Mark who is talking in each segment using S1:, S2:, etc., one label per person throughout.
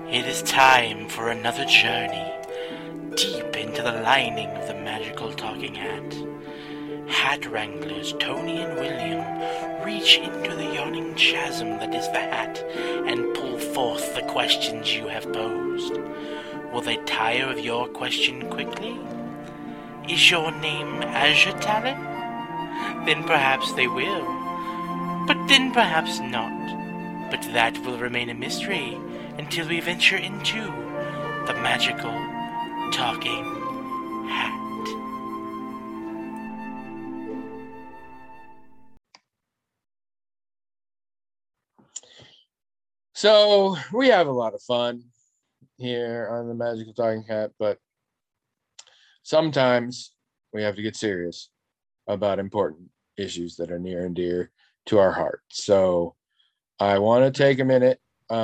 S1: It is time for another journey deep into the lining of the magical talking hat. Hat wranglers Tony and William reach into the yawning chasm that is the hat and pull forth the questions you have posed. Will they tire of your question quickly? Is your name Azure Talon? Then perhaps they will, but then perhaps not. But that will remain a mystery until we venture into the magical talking hat.
S2: So we have a lot of fun here on the Magical Talking Hat, but sometimes we have to get serious about important issues that are near and dear to our heart. So I want to take a minute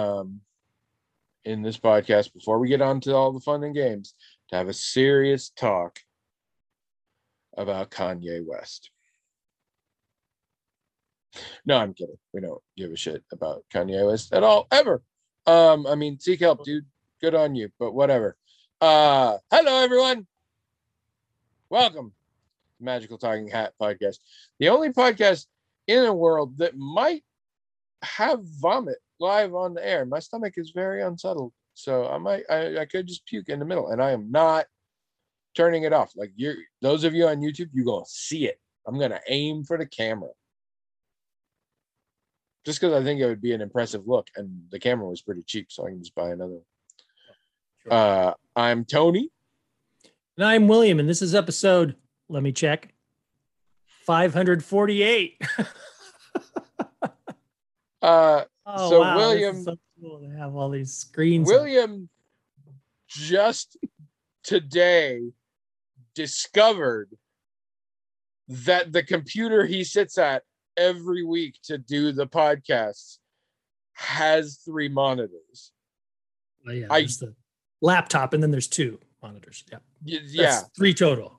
S2: in this podcast before we get on to all the fun and games to have a serious talk about Kanye West. No, I'm kidding. We don't give a shit about Kanye West at all, ever. I mean, seek help, dude. Good on you, but whatever. Hello, everyone. Welcome to Magical Talking Hat Podcast, the only podcast in the world that might have vomit live on the air. My stomach is very unsettled, so I could just puke in the middle, and I am not turning it off. Like those of you on YouTube, you're gonna see it. I'm gonna aim for the camera. Just because I think it would be an impressive look, and the camera was pretty cheap, so I can just buy another one. Sure. I'm Tony.
S3: And I'm William, and this is episode, let me check, 548.
S2: So wow, William,
S3: this is so cool to have all these screens.
S2: William just today discovered that the computer he sits at every week to do the podcasts has 3 monitors.
S3: Oh, yeah, there's the laptop, and then there's 2 monitors. Yeah. That's 3 total.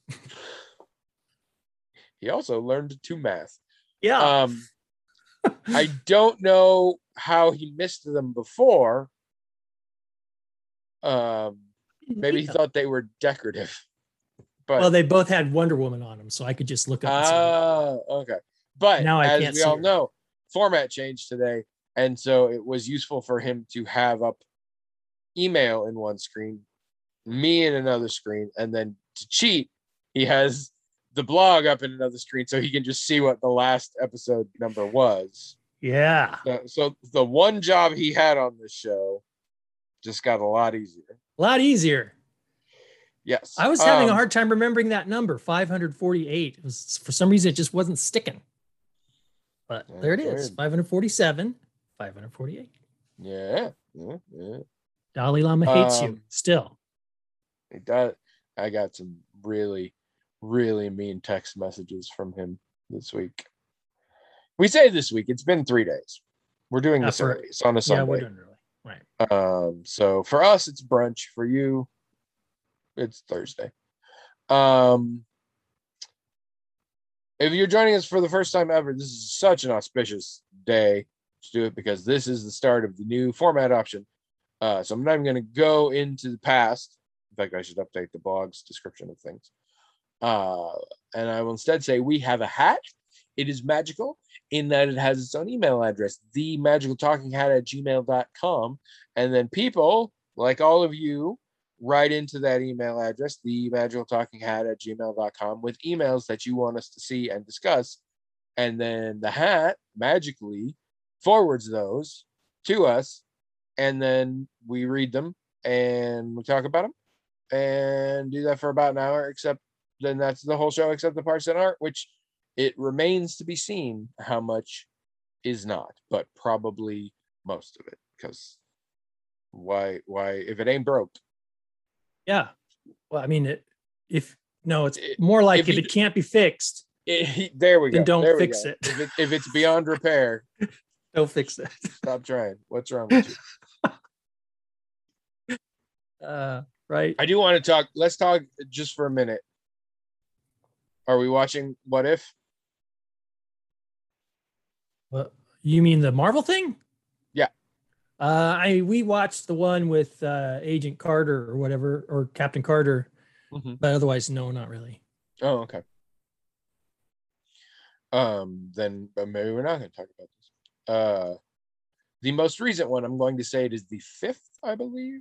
S2: He also learned to math.
S3: Yeah.
S2: I don't know how he missed them before. Maybe he thought they were decorative. But
S3: well, they both had Wonder Woman on them, so I could just look up and see.
S2: Okay. But
S3: now
S2: as we all know, format changed today, and so it was useful for him to have up email in one screen, me in another screen, and then to cheat, he has the blog up in another screen so he can just see what the last episode number was.
S3: Yeah.
S2: So the one job he had on this show just got a lot easier.
S3: A lot easier.
S2: Yes.
S3: I was having a hard time remembering that number, 548. It was, for some reason, it just wasn't sticking. But there it is, 547, 548.
S2: Yeah.
S3: Dalai Lama hates you still.
S2: It does. I got some really, really mean text messages from him this week. We say this week. It's been 3 days. We're doing this early. It's on a Sunday.
S3: Yeah, we're doing early. Right.
S2: So for us, it's brunch. For you, it's Thursday. If you're joining us for the first time ever, this is such an auspicious day to do it because this is the start of the new format option. So I'm not even going to go into the past. In fact, I should update the blog's description of things. And I will instead say we have a hat. It is magical in that it has its own email address, themagicaltalkinghat@gmail.com. And then people, like all of you, write into that email address, themagicaltalkinghat@gmail.com, with emails that you want us to see and discuss. And then the hat magically forwards those to us. And then we read them and we talk about them and do that for about an hour, except then that's the whole show except the parts that aren't, which it remains to be seen how much is not, but probably most of it, because why if it ain't broke?
S3: Yeah. Well, I mean, it's more like if it can't be fixed.
S2: There we go.
S3: Then don't fix it.
S2: If it's beyond repair,
S3: don't fix it.
S2: Stop trying. What's wrong with you?
S3: Right.
S2: I do want to talk. Let's talk just for a minute. Are we watching What If?
S3: What, you mean the Marvel thing?
S2: Yeah.
S3: We watched the one with Agent Carter or whatever, or Captain Carter, but otherwise, no, not really.
S2: Oh, okay. Then maybe we're not going to talk about this. The most recent one, I'm going to say it is the 5th, I believe.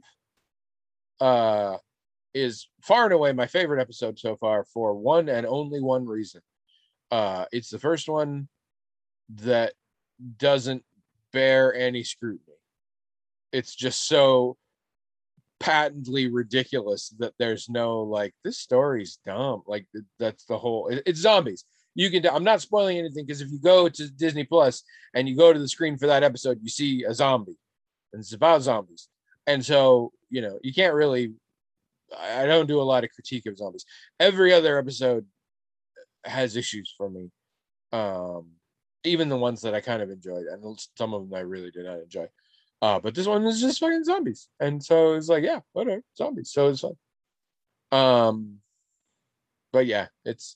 S2: Is far and away my favorite episode so far for one and only one reason. It's the first one that doesn't bear any scrutiny. It's just so patently ridiculous that there's no like, this story's dumb. Like that's the whole, it's zombies. You can, I'm not spoiling anything because if you go to Disney Plus and you go to the screen for that episode, you see a zombie and it's about zombies. And so, you can't really, I don't do a lot of critique of zombies. Every other episode has issues for me. Even the ones that I kind of enjoyed, and some of them I really did not enjoy. But this one was just fucking zombies. And so it's like, yeah, whatever, zombies. So it's fun. But yeah, it's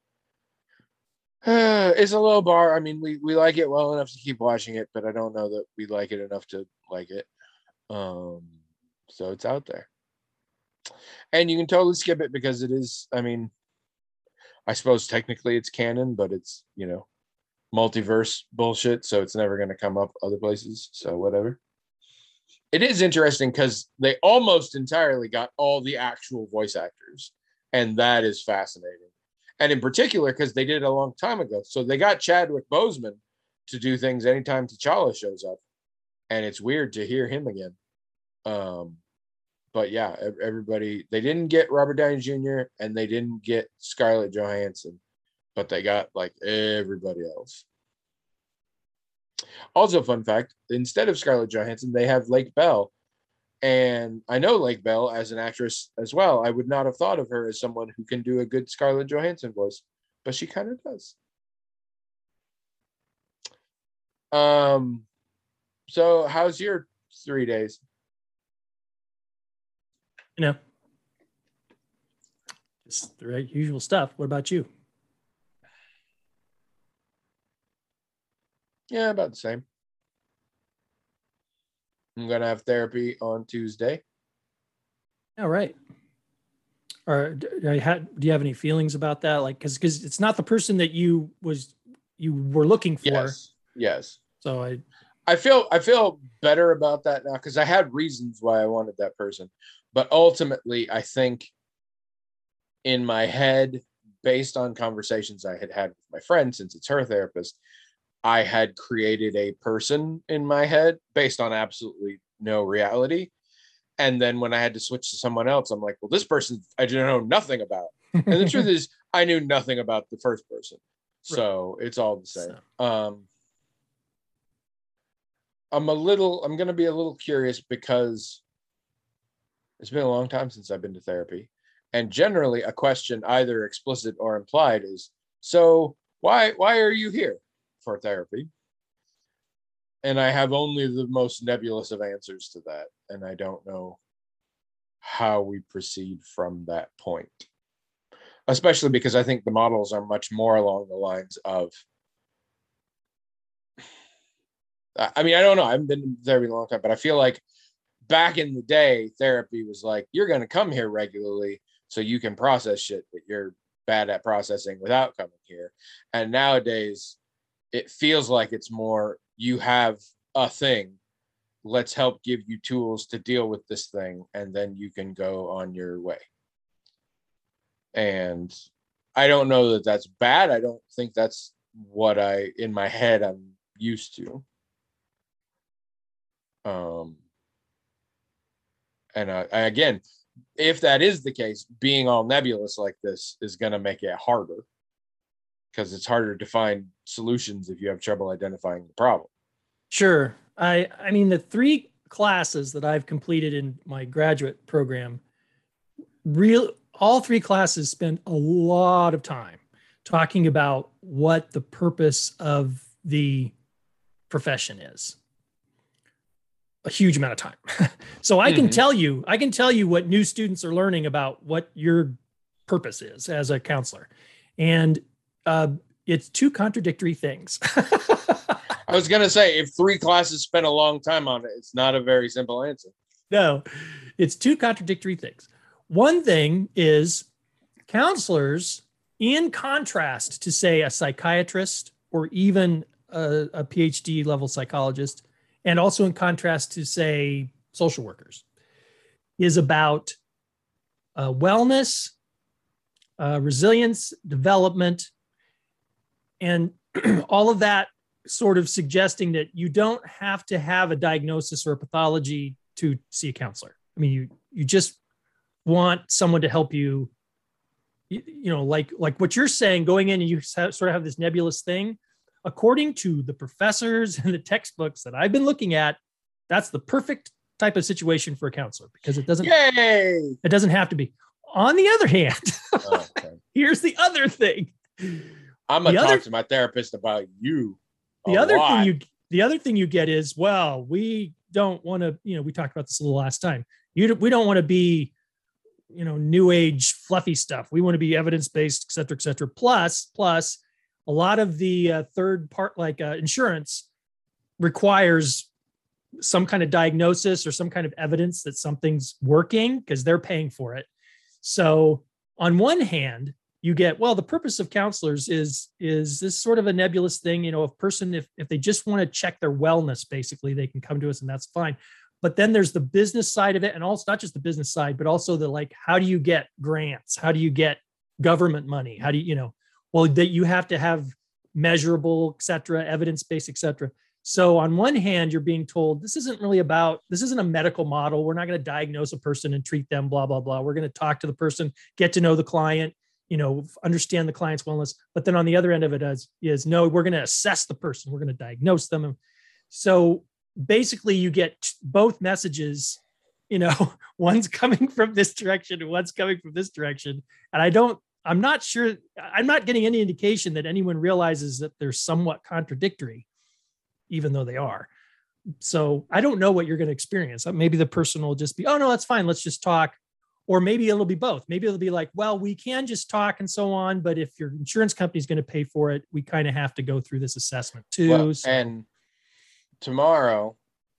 S2: a low bar. I mean, we like it well enough to keep watching it, but I don't know that we like it enough to like it. So it's out there. And you can totally skip it because it is, I mean, I suppose technically it's canon, but it's, multiverse bullshit. So it's never going to come up other places. So whatever. It is interesting because they almost entirely got all the actual voice actors. And that is fascinating. And in particular, because they did it a long time ago. So they got Chadwick Boseman to do things anytime T'Challa shows up. And it's weird to hear him again. But yeah, everybody, they didn't get Robert Downey Jr. and they didn't get Scarlett Johansson, but they got like everybody else. Also, fun fact, instead of Scarlett Johansson, they have Lake Bell. And I know Lake Bell as an actress as well. I would not have thought of her as someone who can do a good Scarlett Johansson voice, but she kind of does. So how's your 3 days?
S3: Just the right usual stuff. What about you?
S2: Yeah, about the same. I'm going to have therapy on Tuesday.
S3: All right. Or do you have any feelings about that? Like, because it's not the person that you were looking for.
S2: Yes.
S3: So
S2: I feel better about that now because I had reasons why I wanted that person. But ultimately, I think in my head, based on conversations I had with my friend, since it's her therapist, I had created a person in my head based on absolutely no reality. And then when I had to switch to someone else, I'm like, well, this person I didn't know nothing about. And the truth is, I knew nothing about the first person. So it's all the same. I'm going to be a little curious because it's been a long time since I've been to therapy. And generally a question, either explicit or implied, is, so why are you here for therapy? And I have only the most nebulous of answers to that. And I don't know how we proceed from that point. Especially because I think the models are much more along the lines of, I mean, I don't know. I haven't been in therapy in a long time, but I feel like back in the day, therapy was like, you're going to come here regularly so you can process shit that you're bad at processing without coming here. And nowadays, it feels like it's more, you have a thing. Let's help give you tools to deal with this thing, and then you can go on your way. And I don't know that that's bad. I don't think that's what in my head, I'm used to. And again, if that is the case, being all nebulous like this is going to make it harder because it's harder to find solutions if you have trouble identifying the problem.
S3: Sure. I mean, the 3 classes that I've completed in my graduate program, all 3 classes spend a lot of time talking about what the purpose of the profession is. A huge amount of time. So I can tell you what new students are learning about what your purpose is as a counselor. And it's 2 contradictory things.
S2: I was going to say, if 3 classes spent a long time on it, it's not a very simple answer.
S3: No, it's 2 contradictory things. One thing is counselors, in contrast to, say, a psychiatrist or even a PhD level psychologist, and also in contrast to, say, social workers, is about wellness, resilience, development, and all of that sort of suggesting that you don't have to have a diagnosis or a pathology to see a counselor. I mean, you just want someone to help you, you know, like what you're saying, going in and you sort of have this nebulous thing. According to the professors and the textbooks that I've been looking at, that's the perfect type of situation for a counselor, because it doesn't have to be. On the other hand, here's the other thing.
S2: I'm gonna talk to my therapist about you.
S3: The other thing you get is, well, we don't want to, you know, we talked about this a little last time. We don't want to be, you know, new age fluffy stuff. We want to be evidence-based, et cetera, et cetera. Plus a lot of the third part, like insurance, requires some kind of diagnosis or some kind of evidence that something's working because they're paying for it. So on one hand, you get, well, the purpose of counselors is this sort of a nebulous thing. You know, a person, if they just want to check their wellness, basically, they can come to us and that's fine. But then there's the business side of it, and also not just the business side, but also the, like, how do you get grants? How do you get government money? How do you, you know, well, that you have to have measurable, et cetera, evidence-based, et cetera. So on one hand, you're being told, this isn't a medical model. We're not going to diagnose a person and treat them, blah, blah, blah. We're going to talk to the person, get to know the client, you know, understand the client's wellness. But then on the other end of it is no, we're going to assess the person. We're going to diagnose them. So basically you get both messages, you know, one's coming from this direction and one's coming from this direction. And I'm not sure, I'm not getting any indication that anyone realizes that they're somewhat contradictory, even though they are. So I don't know what you're going to experience. Maybe the person will just be, oh no, that's fine, let's just talk. Or maybe it'll be both. Maybe it'll be like, well, we can just talk and so on, but if your insurance company is going to pay for it, we kind of have to go through this assessment too.
S2: Well,
S3: so.
S2: And tomorrow,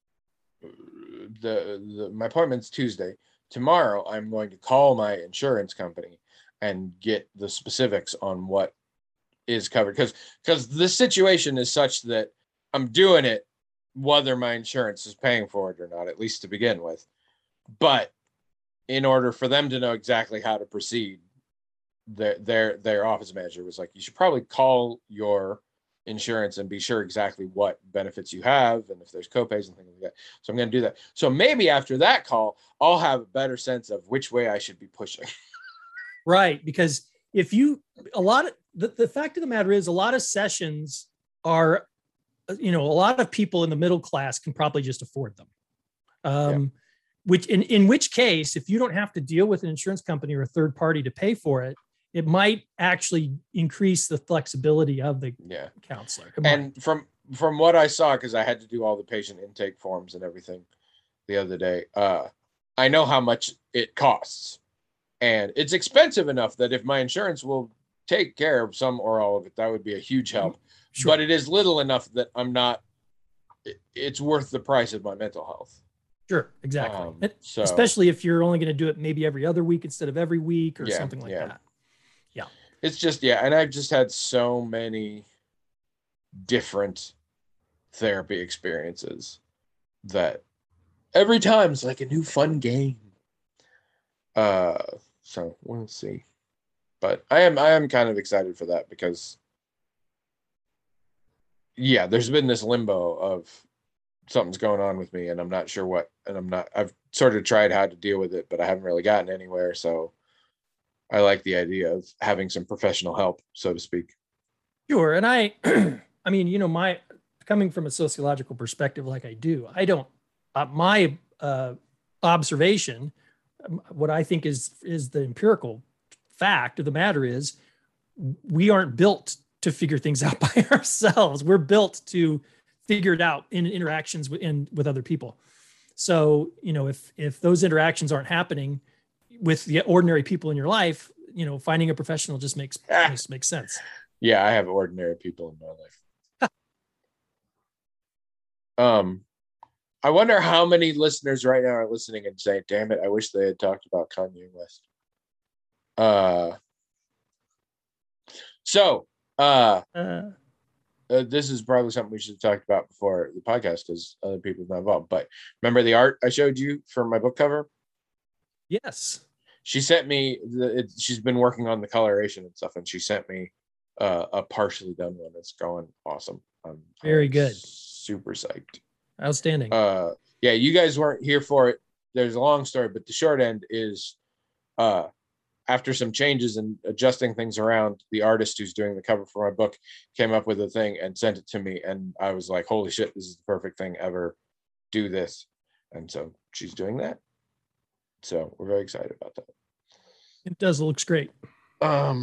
S2: my appointment's Tuesday. Tomorrow, I'm going to call my insurance company and get the specifics on what is covered. Because the situation is such that I'm doing it whether my insurance is paying for it or not, at least to begin with. But in order for them to know exactly how to proceed, their office manager was like, you should probably call your insurance and be sure exactly what benefits you have and if there's copays and things like that. So I'm going to do that. So maybe after that call, I'll have a better sense of which way I should be pushing.
S3: Right. Because the fact of the matter is, a lot of sessions are, you know, a lot of people in the middle class can probably just afford them. Which in which case, if you don't have to deal with an insurance company or a third party to pay for it, it might actually increase the flexibility of the counselor.
S2: And from what I saw, because I had to do all the patient intake forms and everything the other day, I know how much it costs. And it's expensive enough that if my insurance will take care of some or all of it, that would be a huge help. Sure. But it is little enough that it's worth the price of my mental health.
S3: Sure, exactly. So, especially if you're only going to do it maybe every other week instead of every week or something like that. Yeah.
S2: It's just, and I've just had so many different therapy experiences that every time it's like a new fun game. So we'll see. But I am kind of excited for that because there's been this limbo of something's going on with me and I'm not sure what, and I've sort of tried how to deal with it, but I haven't really gotten anywhere. So I like the idea of having some professional help, so to speak.
S3: Sure. And I mean, you know, coming from a sociological perspective, like I do, my observation, what I think is the empirical fact of the matter is we aren't built to figure things out by ourselves. We're built to figure it out in interactions with other people. So, you know, if those interactions aren't happening with the ordinary people in your life, you know, finding a professional just makes sense.
S2: Yeah, I have ordinary people in my life. I wonder how many listeners right now are listening and saying, damn it, I wish they had talked about Kanye West. This is probably something we should have talked about before the podcast because other people are not involved. But remember the art I showed you for my book cover?
S3: Yes.
S2: She sent me, she's been working on the coloration and stuff, and she sent me a partially done one. It's going awesome.
S3: Very
S2: I'm
S3: good.
S2: Super psyched.
S3: Outstanding.
S2: Yeah, you guys weren't here for it. There's a long story, but the short end is after some changes and adjusting things around, the artist who's doing the cover for my book came up with a thing and sent it to me. And I was like, holy shit, this is the perfect thing ever. Do this. And so she's doing that. So we're very excited about that.
S3: It does. It looks great.
S2: Yeah,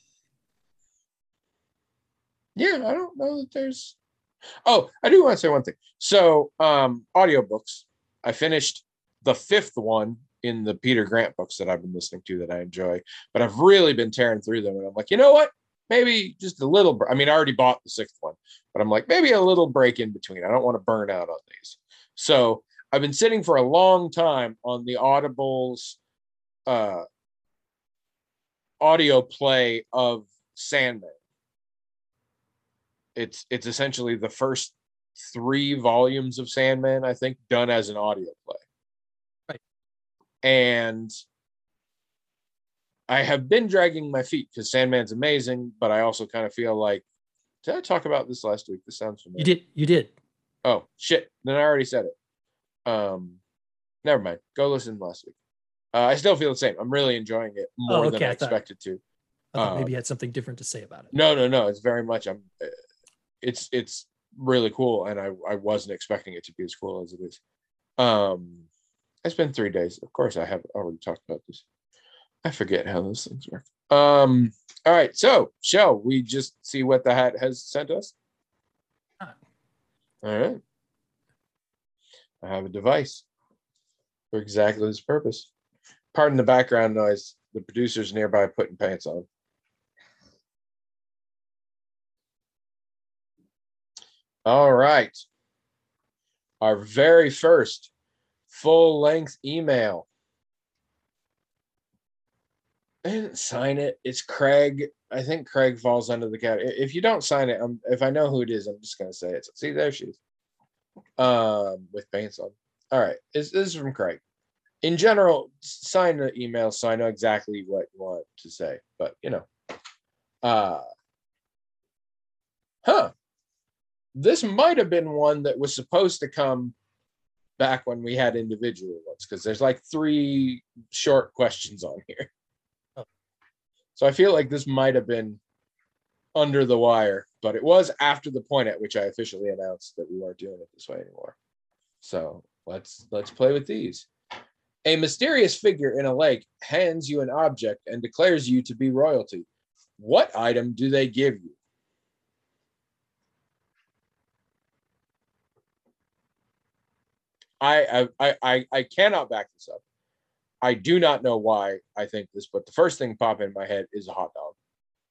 S2: I don't know that there's. Oh, I do want to say one thing. So, audiobooks. I finished the 5th one in the Peter Grant books that I've been listening to that I enjoy, but I've really been tearing through them, and I'm like, you know what? Maybe just a little. I mean, I already bought the 6th one, but I'm like, maybe a little break in between. I don't want to burn out on these. So I've been sitting for a long time on the Audible's audio play of Sandman. It's essentially the first 3 volumes of Sandman, I think, done as an audio play.
S3: Right.
S2: And I have been dragging my feet because Sandman's amazing, but I also kind of feel like, did I talk about this last week? This sounds familiar.
S3: You did.
S2: Oh, shit. Then I already said it. Never mind. Go listen last week. I still feel the same. I'm really enjoying it more than I expected to.
S3: I thought maybe you had something different to say about it.
S2: No. It's very much. It's really cool, and I wasn't expecting it to be as cool as it is. It's been 3 days. Of course, I have already talked about this. I forget how those things work. All right. So, shall we just see what the hat has sent us? All right. I have a device for exactly this purpose. Pardon the background noise. The producer's nearby putting pants on. All right. Our very first full-length email. I didn't sign it. It's Craig. I think Craig falls under the category. If you don't sign it, if I know who it is, I'm just going to say it. See, there she is. With pants on. All right. This is from Craig. In general, sign the email so I know exactly what you want to say. But, you know. This might have been one that was supposed to come back when we had individual ones, because there's like 3 short questions on here. So I feel like this might have been under the wire, but it was after the point at which I officially announced that we weren't doing it this way anymore. So let's play with these. A mysterious figure in a lake hands you an object and declares you to be royalty. What item do they give you? I cannot back this up. I do not know why I think this, but the first thing pop in my head is a hot dog.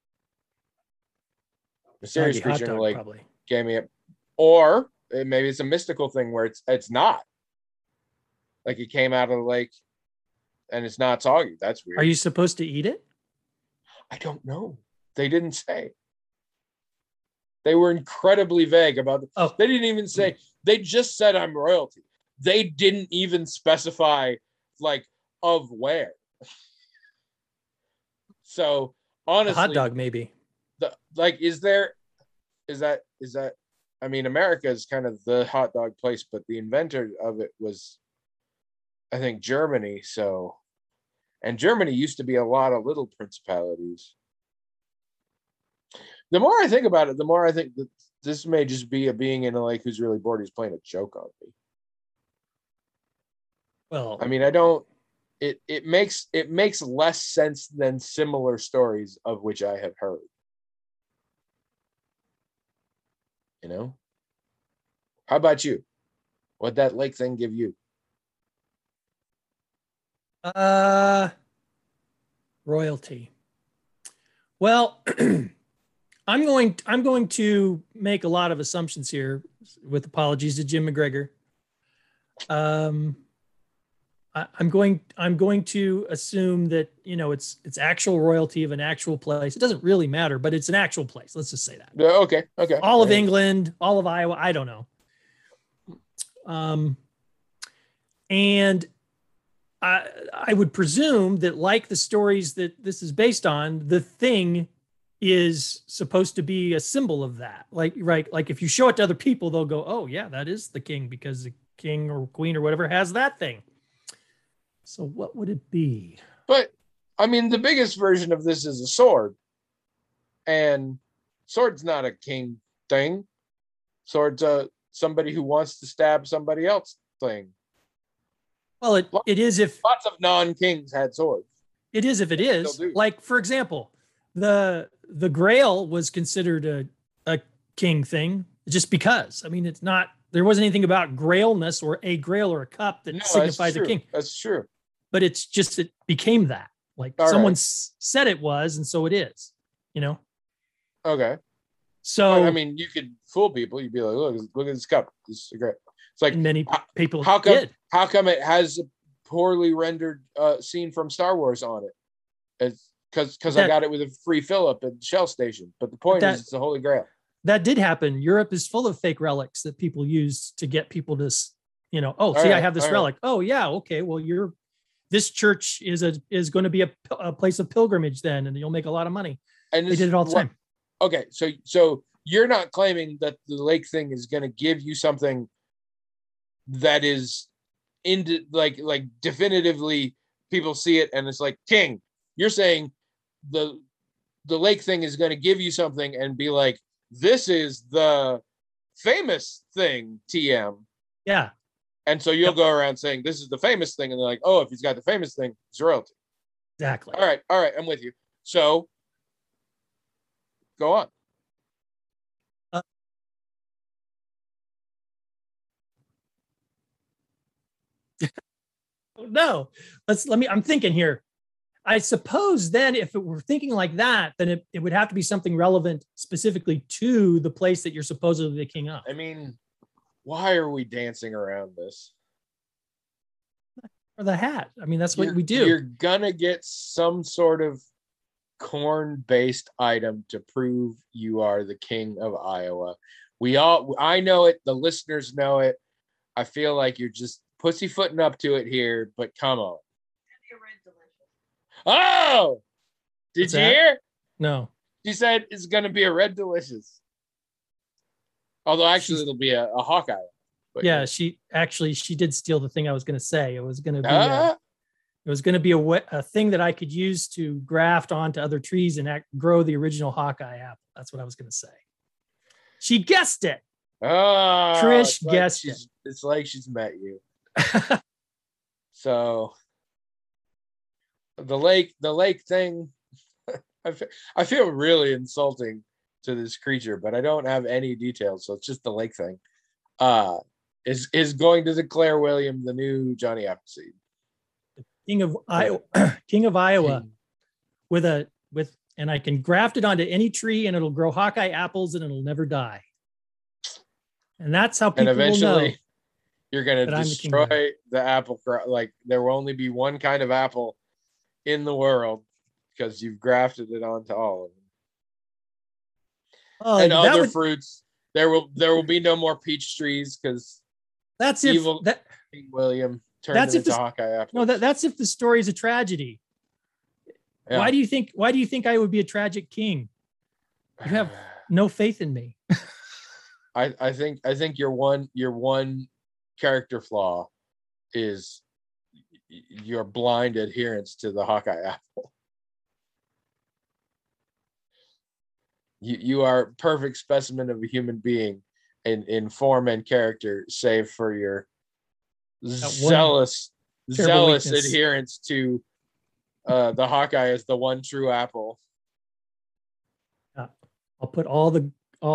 S2: Mysterious creature in the lake gave me it, or maybe it's a mystical thing where it's not. Like it came out of the lake, and it's not soggy. That's weird.
S3: Are you supposed to eat it?
S2: I don't know. They didn't say. They were incredibly vague about it.
S3: Oh.
S2: They didn't even say. They just said I'm royalty. They didn't even specify like of where. So honestly,
S3: a hot dog maybe.
S2: Is that? I mean, America is kind of the hot dog place, but the inventor of it was, I think, Germany. So, and Germany used to be a lot of little principalities. The more I think about it, the more I think that this may just be a being in a lake who's really bored. He's playing a joke on me.
S3: Well,
S2: I mean, I don't. It makes less sense than similar stories of which I have heard. You know? How about you? What'd that lake thing give you?
S3: Royalty. Well, I'm going to make a lot of assumptions here, with apologies to Jim McGregor. I'm going to assume that, you know, it's actual royalty of an actual place. It doesn't really matter, but it's an actual place. Let's just say that.
S2: Okay.
S3: All of England, all of Iowa. I don't know. And I would presume that, like the stories that this is based on, the thing is supposed to be a symbol of that. Like, right. Like if you show it to other people, they'll go, oh yeah, that is the king, because the king or queen or whatever has that thing. So what would it be?
S2: But I mean, the biggest version of this is a sword, and sword's not a king thing. Sword's somebody who wants to stab somebody else thing.
S3: Well, it is if
S2: lots of non-kings had swords.
S3: It is if it is. Like, for example, the Grail was considered a king thing just because. I mean, it's not, there wasn't anything about grailness or a grail or a cup that signifies a king.
S2: That's true.
S3: But it's just, it became that. Like someone said it was, and so it is, you know?
S2: Okay.
S3: So,
S2: I mean, you could fool people. You'd be like, look at this cup. This is great. It's like,
S3: many people
S2: how come,
S3: did.
S2: How come it has a poorly rendered scene from Star Wars on it? It's because I got it with a free fill-up at the Shell station. But the point is, it's the Holy Grail.
S3: That did happen. Europe is full of fake relics that people use to get people to, you know, I have this relic. Oh yeah, okay. Well, this church is going to be a place of pilgrimage then, and you'll make a lot of money. And they did it all the time.
S2: Okay, so you're not claiming that the lake thing is going to give you something that is like definitively people see it and it's like king. You're saying the lake thing is going to give you something and be like, this is the famous thing, TM.
S3: Yeah.
S2: And so you'll go around saying this is the famous thing, and they're like, oh, if he's got the famous thing, it's royalty.
S3: Exactly.
S2: All right, I'm with you. So go on.
S3: No, I'm thinking here. I suppose then if it were thinking like that, then it would have to be something relevant specifically to the place that you're supposedly the king of.
S2: I mean, why are we dancing around this?
S3: Or the hat. I mean, that's what we do.
S2: You're gonna get some sort of corn-based item to prove you are the king of Iowa. I know it, the listeners know it. I feel like you're just pussyfooting up to it here, but come on. Oh, did you hear?
S3: No.
S2: She said it's going to be a Red Delicious. Although actually it'll be a Hawkeye. But
S3: yeah, she did steal the thing I was going to say. It was going to be a thing that I could use to graft onto other trees and grow the original Hawkeye apple. That's what I was going to say. She guessed it.
S2: Oh,
S3: Trish guessed it.
S2: It's like she's met you. So the lake thing, I feel really insulting to this creature, but I don't have any details, so it's just the lake thing. Is going to declare William the new Johnny Appleseed,
S3: King of Iowa, and I can graft it onto any tree and it'll grow Hawkeye apples and it'll never die. And that's how people will know.
S2: You're going to destroy the apple crop. Like there will only be one kind of apple in the world because you've grafted it onto all of them. And other fruits. There will be no more peach trees because
S3: that's
S2: evil King William turned into Hawkeye apples.
S3: No, that's if the story is a tragedy. Yeah. Why do you think I would be a tragic king? You have no faith in me.
S2: I think your one character flaw is your blind adherence to the Hawkeye apple. You are a perfect specimen of a human being in form and character, save for your zealous adherence to the Hawkeye as the one true apple.
S3: I'll put all the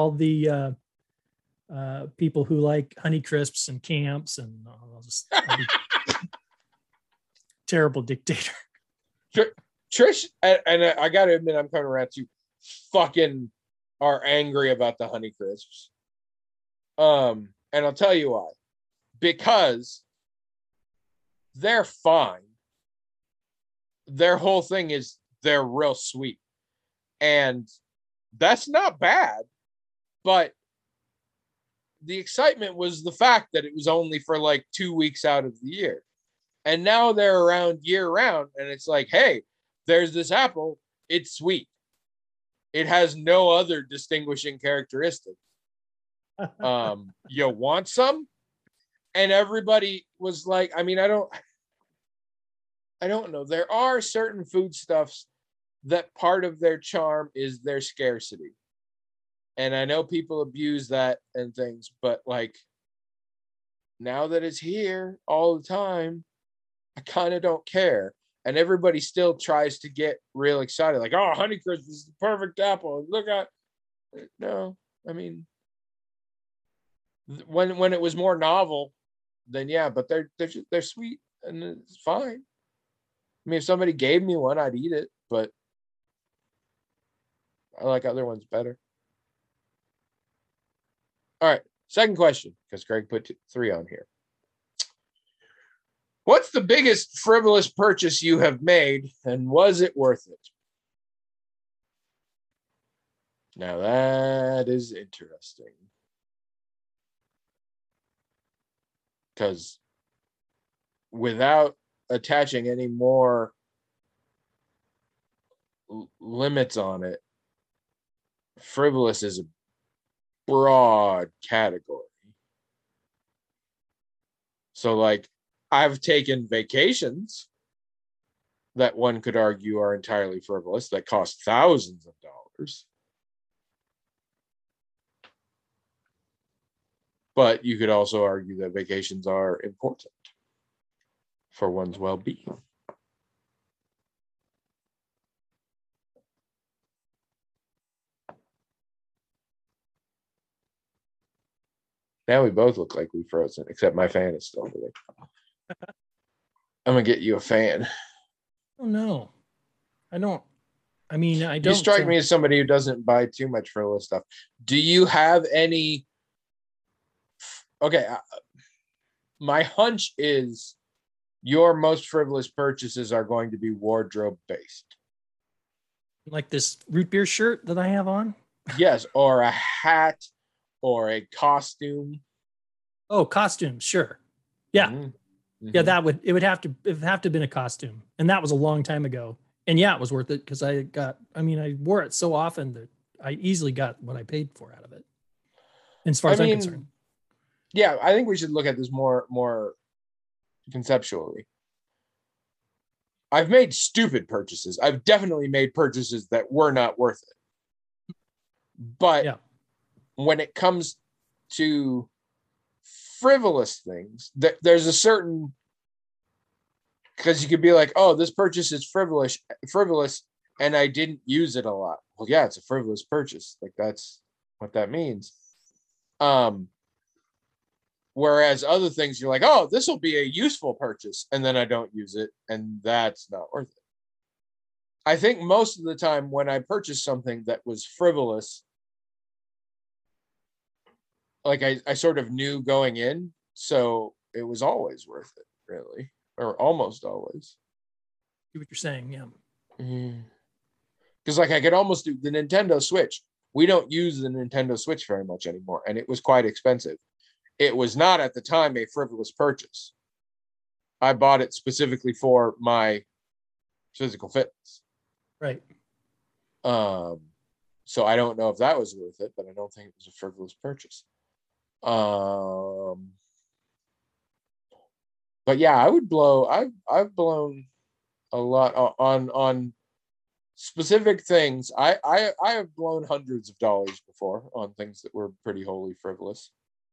S3: people who like Honey Crisps and camps, and I'll be terrible dictator.
S2: Trish, and I got to admit, I'm coming around to fucking are angry about the Honey Crisps. And I'll tell you why. Because they're fine. Their whole thing is they're real sweet. And that's not bad. But the excitement was the fact that it was only for like 2 weeks out of the year. And now they're around year round. And it's like, hey, there's this apple. It's sweet. It has no other distinguishing characteristic. You want some? And everybody was like, I mean, I don't know. There are certain foodstuffs that part of their charm is their scarcity. And I know people abuse that and things, but like now that it's here all the time, I kind of don't care. And everybody still tries to get real excited, like, oh, Honeycrisp is the perfect apple. Look at no, I mean, when it was more novel, then yeah, but they're sweet and it's fine. I mean, if somebody gave me one, I'd eat it, but I like other ones better. All right, second question, because Greg put 3 on here. What's the biggest frivolous purchase you have made, and was it worth it? Now that is interesting. Because without attaching any more limits on it, frivolous is a broad category. So like I've taken vacations that one could argue are entirely frivolous that cost thousands of dollars. But you could also argue that vacations are important for one's well-being. Now we both look like we've frozen, except my fan is still moving. I'm going to get you a fan.
S3: Oh, no. I don't. I mean, I don't.
S2: You strike me as somebody who doesn't buy too much frivolous stuff. Do you have any? Okay. My hunch is your most frivolous purchases are going to be wardrobe based.
S3: Like this root beer shirt that I have on?
S2: Yes, or a hat or a costume.
S3: Oh, costumes, sure. Yeah.
S2: Mm-hmm.
S3: Yeah, it would have to have been a costume. And that was a long time ago. And yeah, it was worth it because I wore it so often that I easily got what I paid for out of it. As far as I'm concerned.
S2: Yeah, I think we should look at this more conceptually. I've made stupid purchases. I've definitely made purchases that were not worth it. But yeah, when it comes to frivolous things, there's a certain, because you could be like, oh, this purchase is frivolous, and I didn't use it a lot. Well, yeah, it's a frivolous purchase. Like that's what that means. Whereas other things, you're like, oh, this will be a useful purchase, and then I don't use it, and that's not worth it. I think most of the time when I purchased something that was frivolous, like I sort of knew going in, so it was always worth it, really, or almost always.
S3: See what you're saying, yeah.
S2: Because like I could almost do the Nintendo Switch. We don't use the Nintendo Switch very much anymore, and it was quite expensive. It was not at the time a frivolous purchase. I bought it specifically for my physical fitness.
S3: Right.
S2: So I don't know if that was worth it, but I don't think it was a frivolous purchase. But yeah, I've blown a lot on specific things. I have blown hundreds of dollars before on things that were pretty wholly frivolous.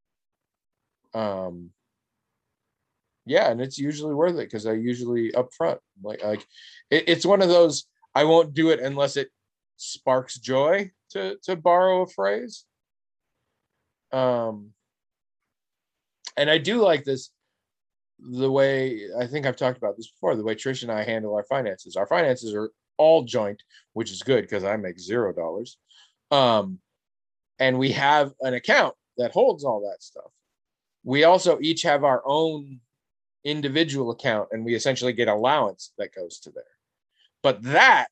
S2: Yeah, and it's usually worth it because I usually upfront like it's one of those, I won't do it unless it sparks joy, to borrow a phrase. And I do like this, the way, I think I've talked about this before, the way Trish and I handle our finances. Our finances are all joint, which is good because I make $0. and we have an account that holds all that stuff. We also each have our own individual account, and we essentially get allowance that goes to there. But that,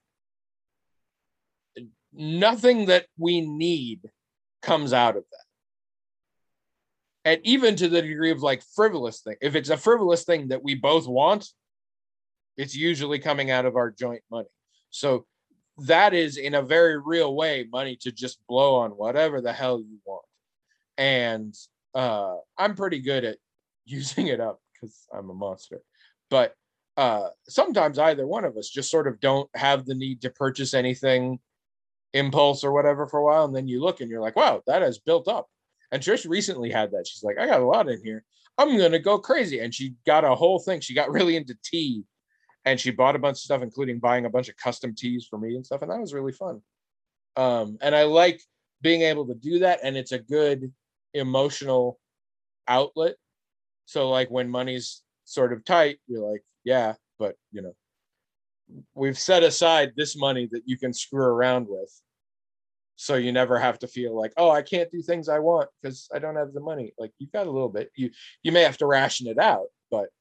S2: nothing that we need comes out of that. And even to the degree of like frivolous thing, if it's a frivolous thing that we both want, it's usually coming out of our joint money. So that is, in a very real way, money to just blow on whatever the hell you want. And I'm pretty good at using it up because I'm a monster. But sometimes either one of us just sort of don't have the need to purchase anything impulse or whatever for a while. And then you look and you're like, wow, that has built up. And Trish recently had that. She's like, I got a lot in here. I'm going to go crazy. And she got a whole thing. She got really into tea. And she bought a bunch of stuff, including buying a bunch of custom teas for me and stuff. And that was really fun. And I like being able to do that. And it's a good emotional outlet. So like when money's sort of tight, you're like, yeah, but you know, we've set aside this money that you can screw around with. So you never have to feel like, oh, I can't do things I want because I don't have the money. Like you've got a little bit. You may have to ration it out, but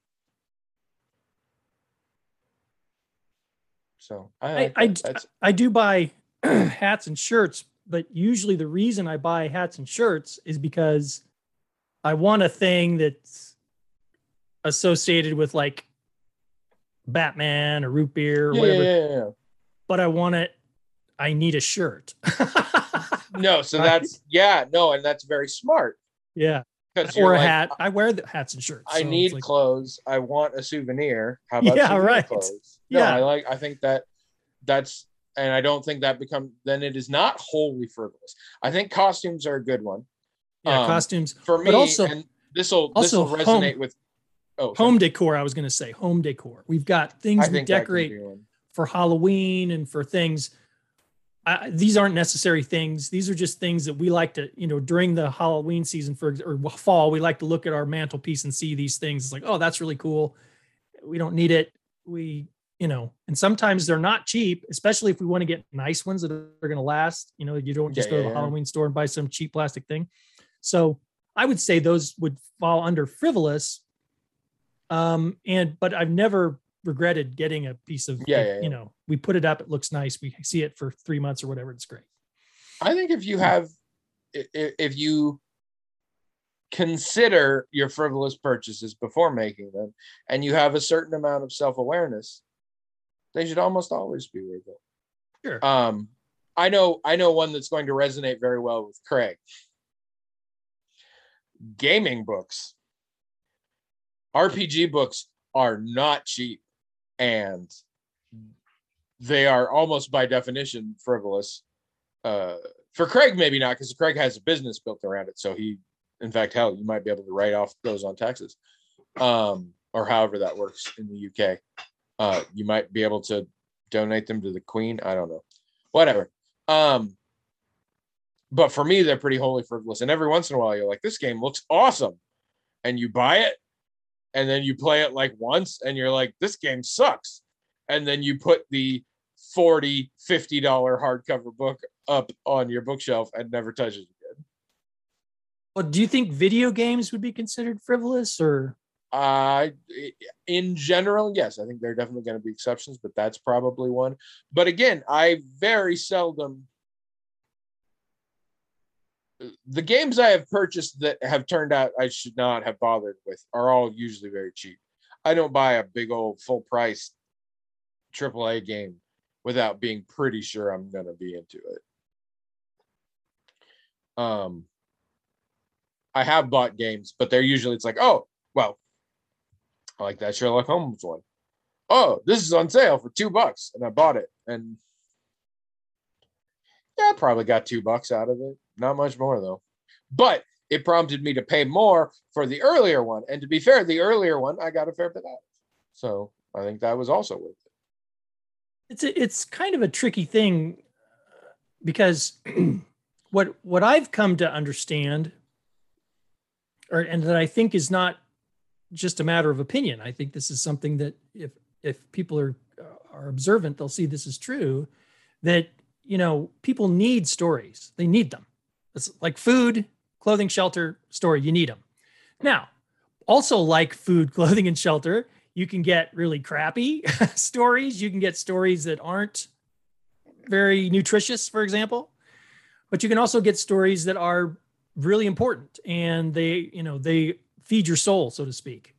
S2: so
S3: I do buy hats and shirts, but usually the reason I buy hats and shirts is because I want a thing that's associated with like Batman or root beer or whatever.
S2: Yeah.
S3: But I need a shirt.
S2: No, so that's and that's very smart.
S3: Yeah. Or a hat. I wear the hats and shirts.
S2: I need clothes. I want a souvenir. How about souvenir clothes? No, I think that's, and I don't think that then it is not wholly frivolous. I think costumes are a good one.
S3: Yeah, costumes
S2: for me, but also, and this will resonate with
S3: home decor. I was going to say home decor. We've got things we decorate for Halloween and for things. These aren't necessary things. These are just things that we like to, during the Halloween season or fall, we like to look at our mantelpiece and see these things. It's like, oh, that's really cool. We don't need it. And sometimes they're not cheap, especially if we want to get nice ones that are going to last. You don't just go to the Halloween store and buy some cheap plastic thing. So I would say those would fall under frivolous. But I've never regretted getting a piece of, we put it up, it looks nice. We see it for 3 months or whatever. It's great.
S2: I think if you consider your frivolous purchases before making them and you have a certain amount of self-awareness, they should almost always be worth it.
S3: Sure.
S2: I know one that's going to resonate very well with Craig. Gaming books. RPG books are not cheap, and they are almost by definition frivolous. For Craig, maybe not, because Craig has a business built around it. So you might be able to write off those on taxes, or however that works in the UK. You might be able to donate them to the Queen. I don't know, whatever. But for me, they're pretty wholly frivolous. And every once in a while, you're like, this game looks awesome, and you buy it. And then you play it like once and you're like, this game sucks. And then you put the $40, $50 hardcover book up on your bookshelf and never touch it again.
S3: Well, do you think video games would be considered frivolous or?
S2: In general, yes. I think there are definitely going to be exceptions, but that's probably one. But again, I very seldom. The games I have purchased that have turned out I should not have bothered with are all usually very cheap. I don't buy a big old full price AAA game without being pretty sure I'm going to be into it. I have bought games, but it's like, oh, well, I like that Sherlock Holmes one. Oh, this is on sale for $2, and I bought it. And I probably got $2 out of it. Not much more, though. But it prompted me to pay more for the earlier one. And to be fair, the earlier one, I got a fair bit out of. So I think that was also worth it.
S3: It's kind of a tricky thing because what I've come to understand, and that I think is not just a matter of opinion. I think this is something that if people are observant, they'll see this is true, that people need stories. They need them, It's like food, clothing, shelter, story. You need them. Now, also like food, clothing, and shelter, you can get really crappy stories. You can get stories that aren't very nutritious, for example, but you can also get stories that are really important and they feed your soul, so to speak.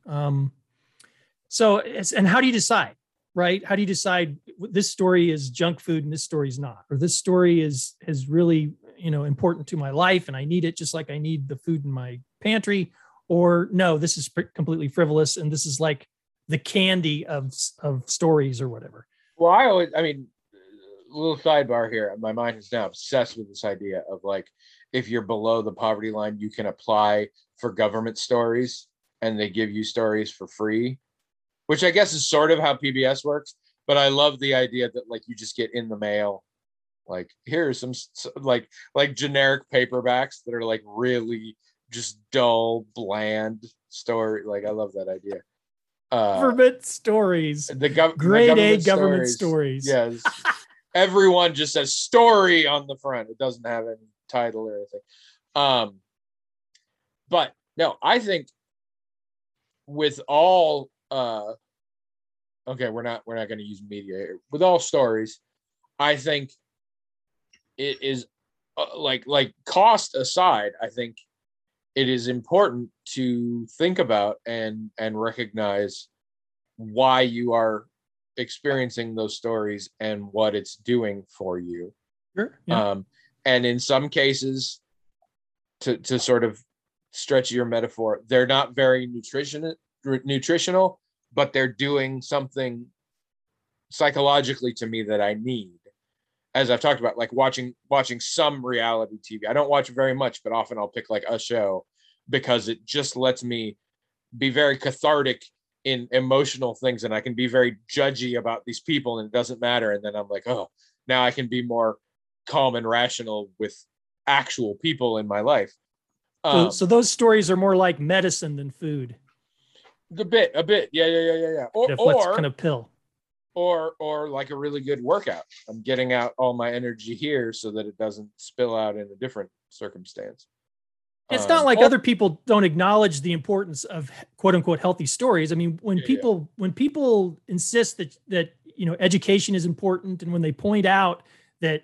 S3: And how do you decide, right? How do you decide this story is junk food and this story is not, or this story is really, important to my life and I need it just like I need the food in my pantry, or no, this is completely frivolous and this is like the candy of stories or whatever.
S2: Well, a little sidebar here. My mind is now obsessed with this idea of like, if you're below the poverty line, you can apply for government stories and they give you stories for free, which I guess is sort of how PBS works. But I love the idea that like you just get in the mail, like here's some like generic paperbacks that are like really just dull, bland story. Like I love that idea.
S3: Government stories.
S2: Grade
S3: A government stories.
S2: Yes. Everyone just says story on the front. It doesn't have any title or anything. But no, I think with all we're not going to use media here. With all stories, I think it is like cost aside, I think it is important to think about and recognize why you are experiencing those stories and what it's doing for you.
S3: Sure. Yeah.
S2: And in some cases, to sort of stretch your metaphor, they're not very nutritional, but they're doing something psychologically to me that I need. As I've talked about, like watching some reality TV. I don't watch very much, but often I'll pick like a show because it just lets me be very cathartic in emotional things, and I can be very judgy about these people and it doesn't matter. And then I'm like, oh, now I can be more calm and rational with actual people in my life.
S3: So those stories are more like medicine than food.
S2: A bit. Yeah.
S3: Or kind of pill.
S2: Or like a really good workout. I'm getting out all my energy here so that it doesn't spill out in a different circumstance.
S3: It's not like other people don't acknowledge the importance of quote unquote healthy stories. I mean, when people insist that education is important, and when they point out that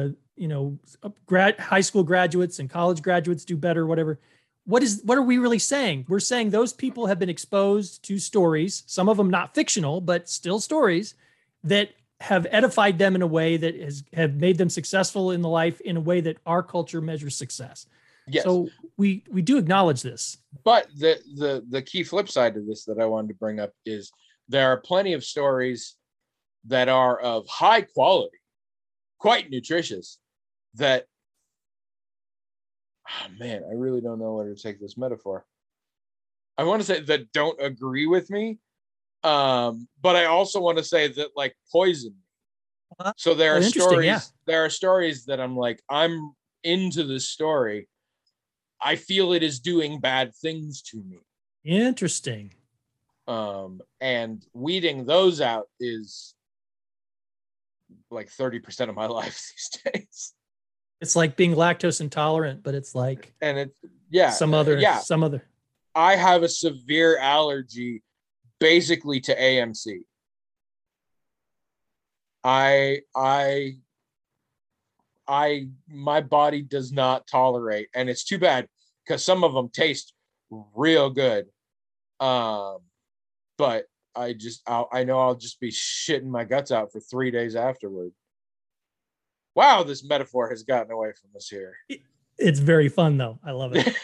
S3: high school graduates and college graduates do better, whatever. What are we really saying? We're saying those people have been exposed to stories, some of them not fictional, but still stories that have edified them in a way that have made them successful in the life in a way that our culture measures success. Yes. So we do acknowledge this.
S2: But the key flip side to this that I wanted to bring up is there are plenty of stories that are of high quality, quite nutritious, that I really don't know where to take this metaphor. I want to say that don't agree with me, but I also want to say that like poison me. So there are stories. Yeah. There are stories that I'm like, I'm into this story. I feel it is doing bad things to me.
S3: Interesting.
S2: And weeding those out is like 30% of my life these days.
S3: It's like being lactose intolerant, but it's like,
S2: and it's some other. I have a severe allergy basically to AMC. My body does not tolerate, and it's too bad because some of them taste real good. But I know I'll just be shitting my guts out for 3 days afterward. Wow, this metaphor has gotten away from us here.
S3: It's very fun though. I love it.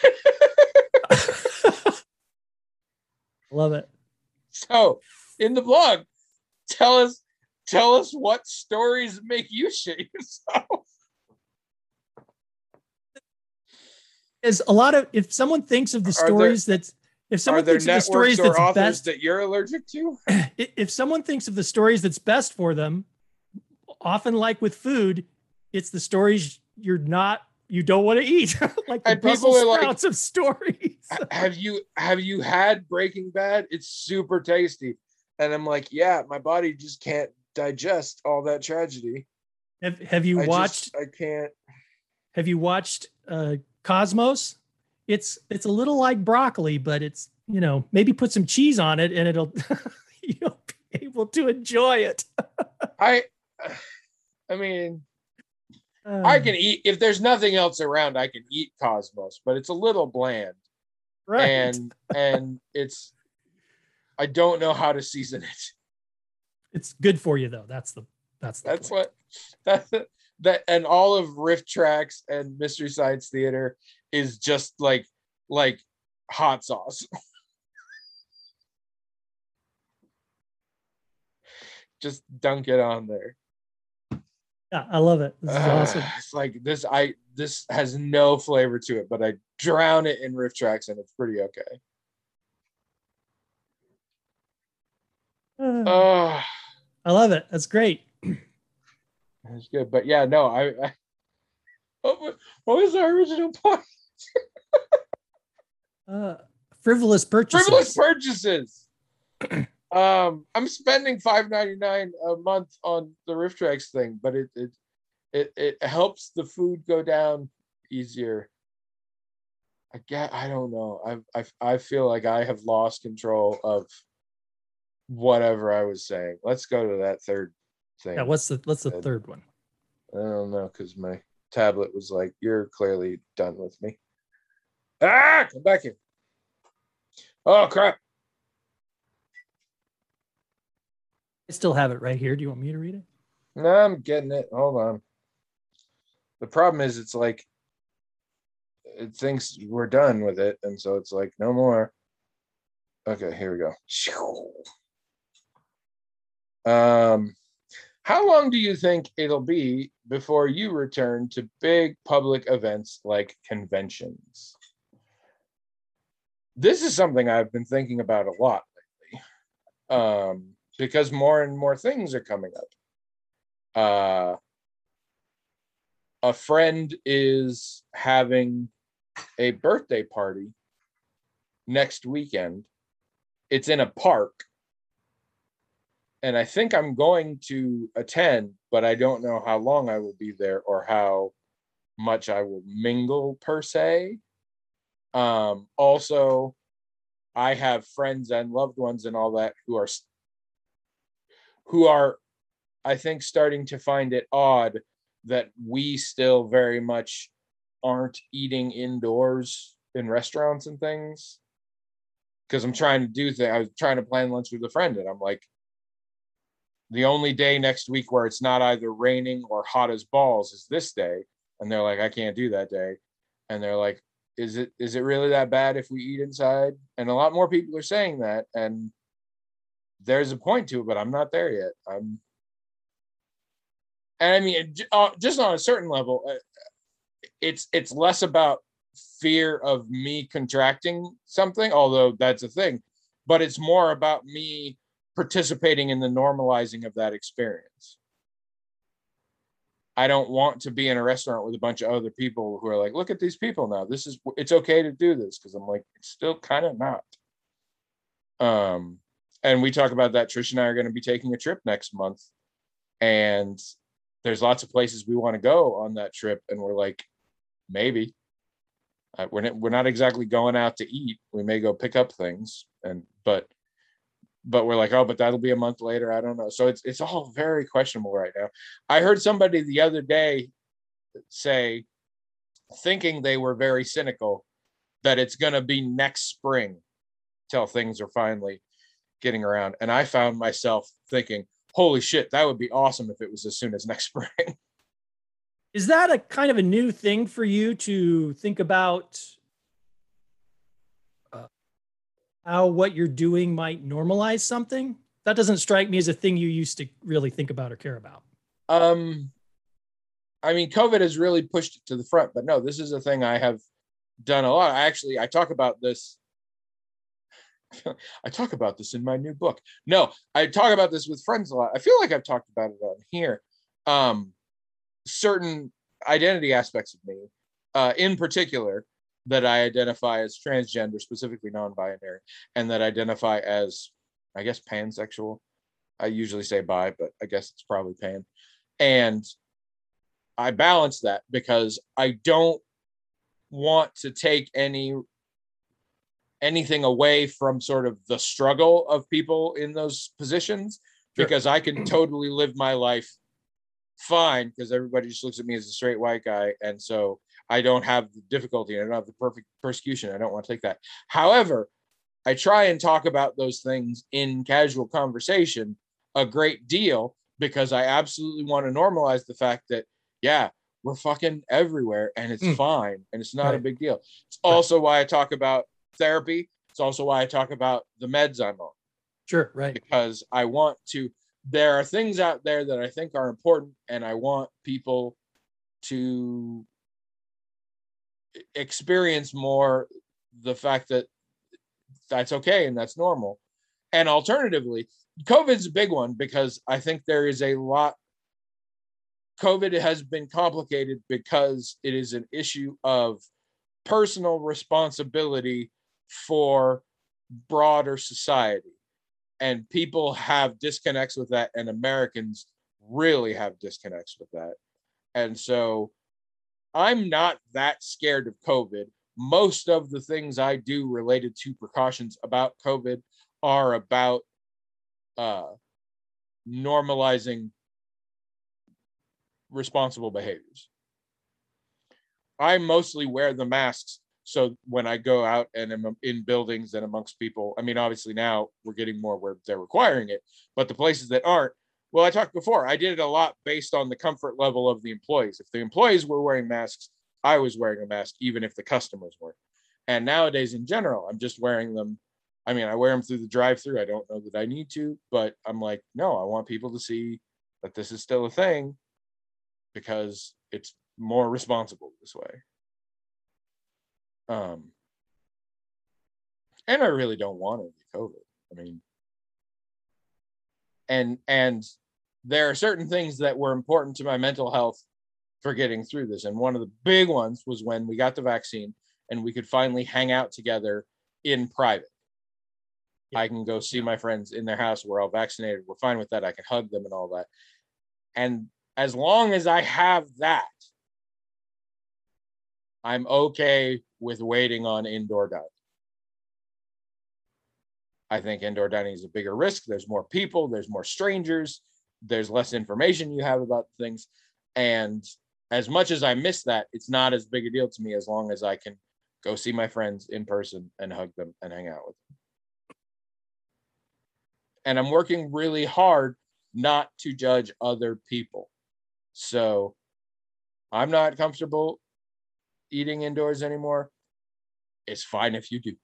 S3: Love it.
S2: So in the blog, tell us what stories make you shit yourself.
S3: Is a lot of, if someone thinks of the stories that's
S2: best that you're allergic to,
S3: if someone thinks of the stories that's best for them, often like with food, it's the stories you don't want to eat, like the Brussels sprouts of stories.
S2: Have you had Breaking Bad? It's super tasty, and I'm like, yeah, my body just can't digest all that tragedy.
S3: Have you watched?
S2: I can't.
S3: Have you watched Cosmos. It's a little like broccoli, but it's, maybe put some cheese on it and it'll you'll be able to enjoy it.
S2: I mean, I can eat if there's nothing else around. I can eat Cosmos, but it's a little bland,
S3: right.
S2: and I don't know how to season it.
S3: It's good for you though. That's
S2: That's
S3: point.
S2: that and all of Riff Tracks and Mystery Science Theater is just like hot sauce. Just dunk it on there.
S3: Yeah, I love it. This is awesome.
S2: It's like this has no flavor to it, but I drown it in Riff Tracks and it's pretty okay.
S3: I love it. That's great.
S2: That's good. But yeah, no, I what was our original point?
S3: Frivolous purchases.
S2: Frivolous purchases. I'm spending $5.99 a month on the Riff Tracks thing, but it helps the food go down easier. I don't know. I feel like I have lost control of whatever I was saying. Let's go to that third thing.
S3: Yeah, what's the third one?
S2: I don't know, because my tablet was like, "You're clearly done with me." Come back here. Oh crap.
S3: I still have it right here. Do you want me to read it?
S2: No, I'm getting it. Hold on. The problem is it's like it thinks we're done with it, and so it's like no more. Okay, here we go. How long do you think it'll be before you return to big public events like conventions? This is something I've been thinking about a lot lately, because more and more things are coming up. A friend is having a birthday party next weekend. It's in a park. And I think I'm going to attend, but I don't know how long I will be there or how much I will mingle per se. Also, I have friends and loved ones and all that who are, I think, starting to find it odd that we still very much aren't eating indoors in restaurants and things. Because I'm trying to do things. I was trying to plan lunch with a friend, and I'm like, the only day next week where it's not either raining or hot as balls is this day. And they're like, I can't do that day. And they're like, is it really that bad if we eat inside? And a lot more people are saying that. And there's a point to it, but I'm not there yet. And I mean, just on a certain level, it's less about fear of me contracting something, although that's a thing, but it's more about me participating in the normalizing of that experience. I don't want to be in a restaurant with a bunch of other people who are like, look at these people now. It's okay to do this. Cause I'm like, it's still kind of not. And we talk about that. Trish and I are going to be taking a trip next month, and there's lots of places we want to go on that trip. And we're like, maybe we're not exactly going out to eat. We may go pick up things, but we're like, oh, but that'll be a month later. I don't know. So it's all very questionable right now. I heard somebody the other day say, thinking they were very cynical, that it's going to be next spring till things are finally getting around. And I found myself thinking, holy shit, that would be awesome if it was as soon as next spring.
S3: Is that a kind of a new thing for you to think about how what you're doing might normalize something? That doesn't strike me as a thing you used to really think about or care about.
S2: I mean, COVID has really pushed it to the front, but no, this is a thing I have done a lot. I talk about this. I talk about this in my new book. No, I talk about this with friends a lot. I feel like I've talked about it on here. Certain identity aspects of me, in particular, that I identify as transgender, specifically non-binary, and that identify as, I guess, pansexual. I usually say bi, but I guess it's probably pan. And I balance that because I don't want to take anything away from sort of the struggle of people in those positions,
S3: Sure.
S2: because I can totally live my life fine because everybody just looks at me as a straight white guy. And so I don't have the difficulty. I don't have the perfect persecution. I don't want to take that. However, I try and talk about those things in casual conversation a great deal because I absolutely want to normalize the fact that, yeah, we're fucking everywhere and it's fine and it's not a big deal. It's also why I talk about therapy. It's also why I talk about the meds I'm on.
S3: Sure, right.
S2: Because I want to, there are things out there that I think are important, and I want people to experience more the fact that that's okay and that's normal. And alternatively, COVID's a big one because I think there is a lot. COVID has been complicated because it is an issue of personal responsibility for broader society. And people have disconnects with that, and Americans really have disconnects with that. And so I'm not that scared of COVID. Most of the things I do related to precautions about COVID are about normalizing responsible behaviors. I mostly wear the masks. So when I go out and am in buildings and amongst people, I mean, obviously now we're getting more where they're requiring it, but the places that aren't, well, I talked before, I did it a lot based on the comfort level of the employees. If the employees were wearing masks, I was wearing a mask, even if the customers weren't. And nowadays in general, I'm just wearing them. I mean, I wear them through the drive-through. I don't know that I need to, but I'm like, no, I want people to see that this is still a thing because it's more responsible this way. And I really don't want it to be COVID. I mean, and there are certain things that were important to my mental health for getting through this. And one of the big ones was when we got the vaccine and we could finally hang out together in private. Yeah. I can go see my friends in their house. We're all vaccinated. We're fine with that. I can hug them and all that. And as long as I have that, I'm okay with waiting on indoor dining. I think indoor dining is a bigger risk. There's more people, there's more strangers, there's less information you have about things. And as much as I miss that, it's not as big a deal to me as long as I can go see my friends in person and hug them and hang out with them. And I'm working really hard not to judge other people. So I'm not comfortable eating indoors anymore. It's fine if you do.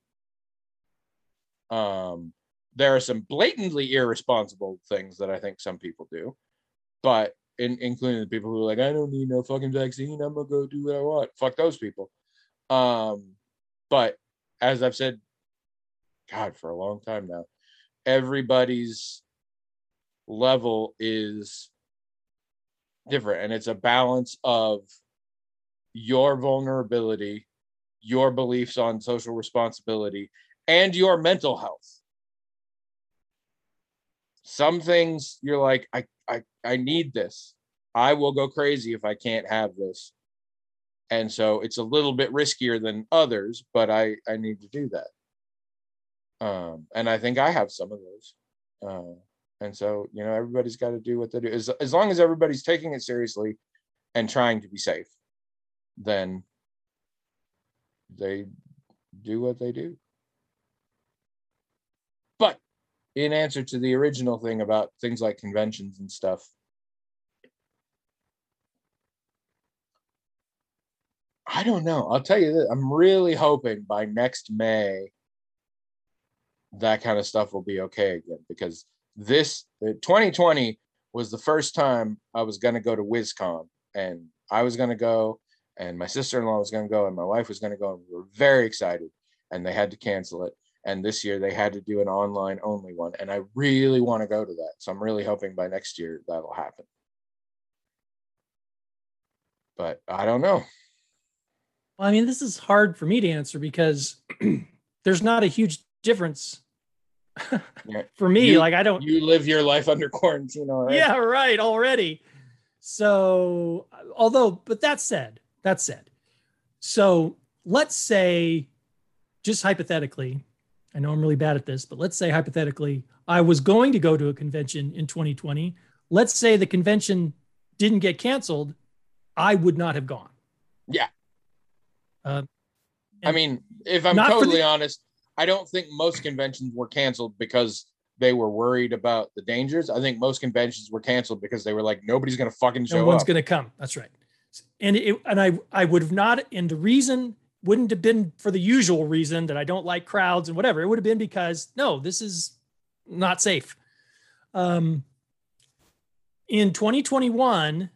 S2: There are some blatantly irresponsible things that I think some people do, but including the people who are like, I don't need no fucking vaccine, I'm gonna go do what I want. Fuck those people. But as I've said, God, for a long time now, everybody's level is different, and it's a balance of your vulnerability, your beliefs on social responsibility, and your mental health. Some things you're like, I need this. I will go crazy if I can't have this. And so it's a little bit riskier than others, but I need to do that. And I think I have some of those. And so, you know, everybody's got to do what they do. As long as everybody's taking it seriously and trying to be safe, then they do what they do. But in answer to the original thing about things like conventions and stuff, I don't know. I'll tell you this. I'm really hoping by next May that kind of stuff will be okay again, because 2020 was the first time I was going to go to WizCon, and I was going to go, and my sister-in-law was going to go, and my wife was going to go, and we were very excited, and they had to cancel it. And this year they had to do an online only one, and I really want to go to that. So I'm really hoping by next year that'll happen. But I don't know.
S3: Well, I mean, this is hard for me to answer because there's not a huge difference for me.
S2: You live your life under quarantine already.
S3: Yeah, right. Already. So, but that said, so let's say, just hypothetically, I know I'm really bad at this, but let's say hypothetically, I was going to go to a convention in 2020. Let's say the convention didn't get canceled. I would not have gone.
S2: Yeah.
S3: And
S2: I mean, if I'm
S3: not for
S2: totally
S3: the-
S2: honest, I don't think most conventions were canceled because they were worried about the dangers. I think most conventions were canceled because they were like, nobody's going to fucking show
S3: No one's
S2: up.
S3: going to come. That's right. And I would have not, and the reason wouldn't have been for the usual reason that I don't like crowds and whatever. It would have been because, no, this is not safe. In 2021,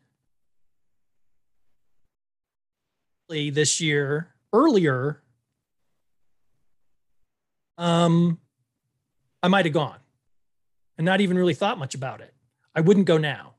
S3: this year, earlier, I might have gone and not even really thought much about it. I wouldn't go now.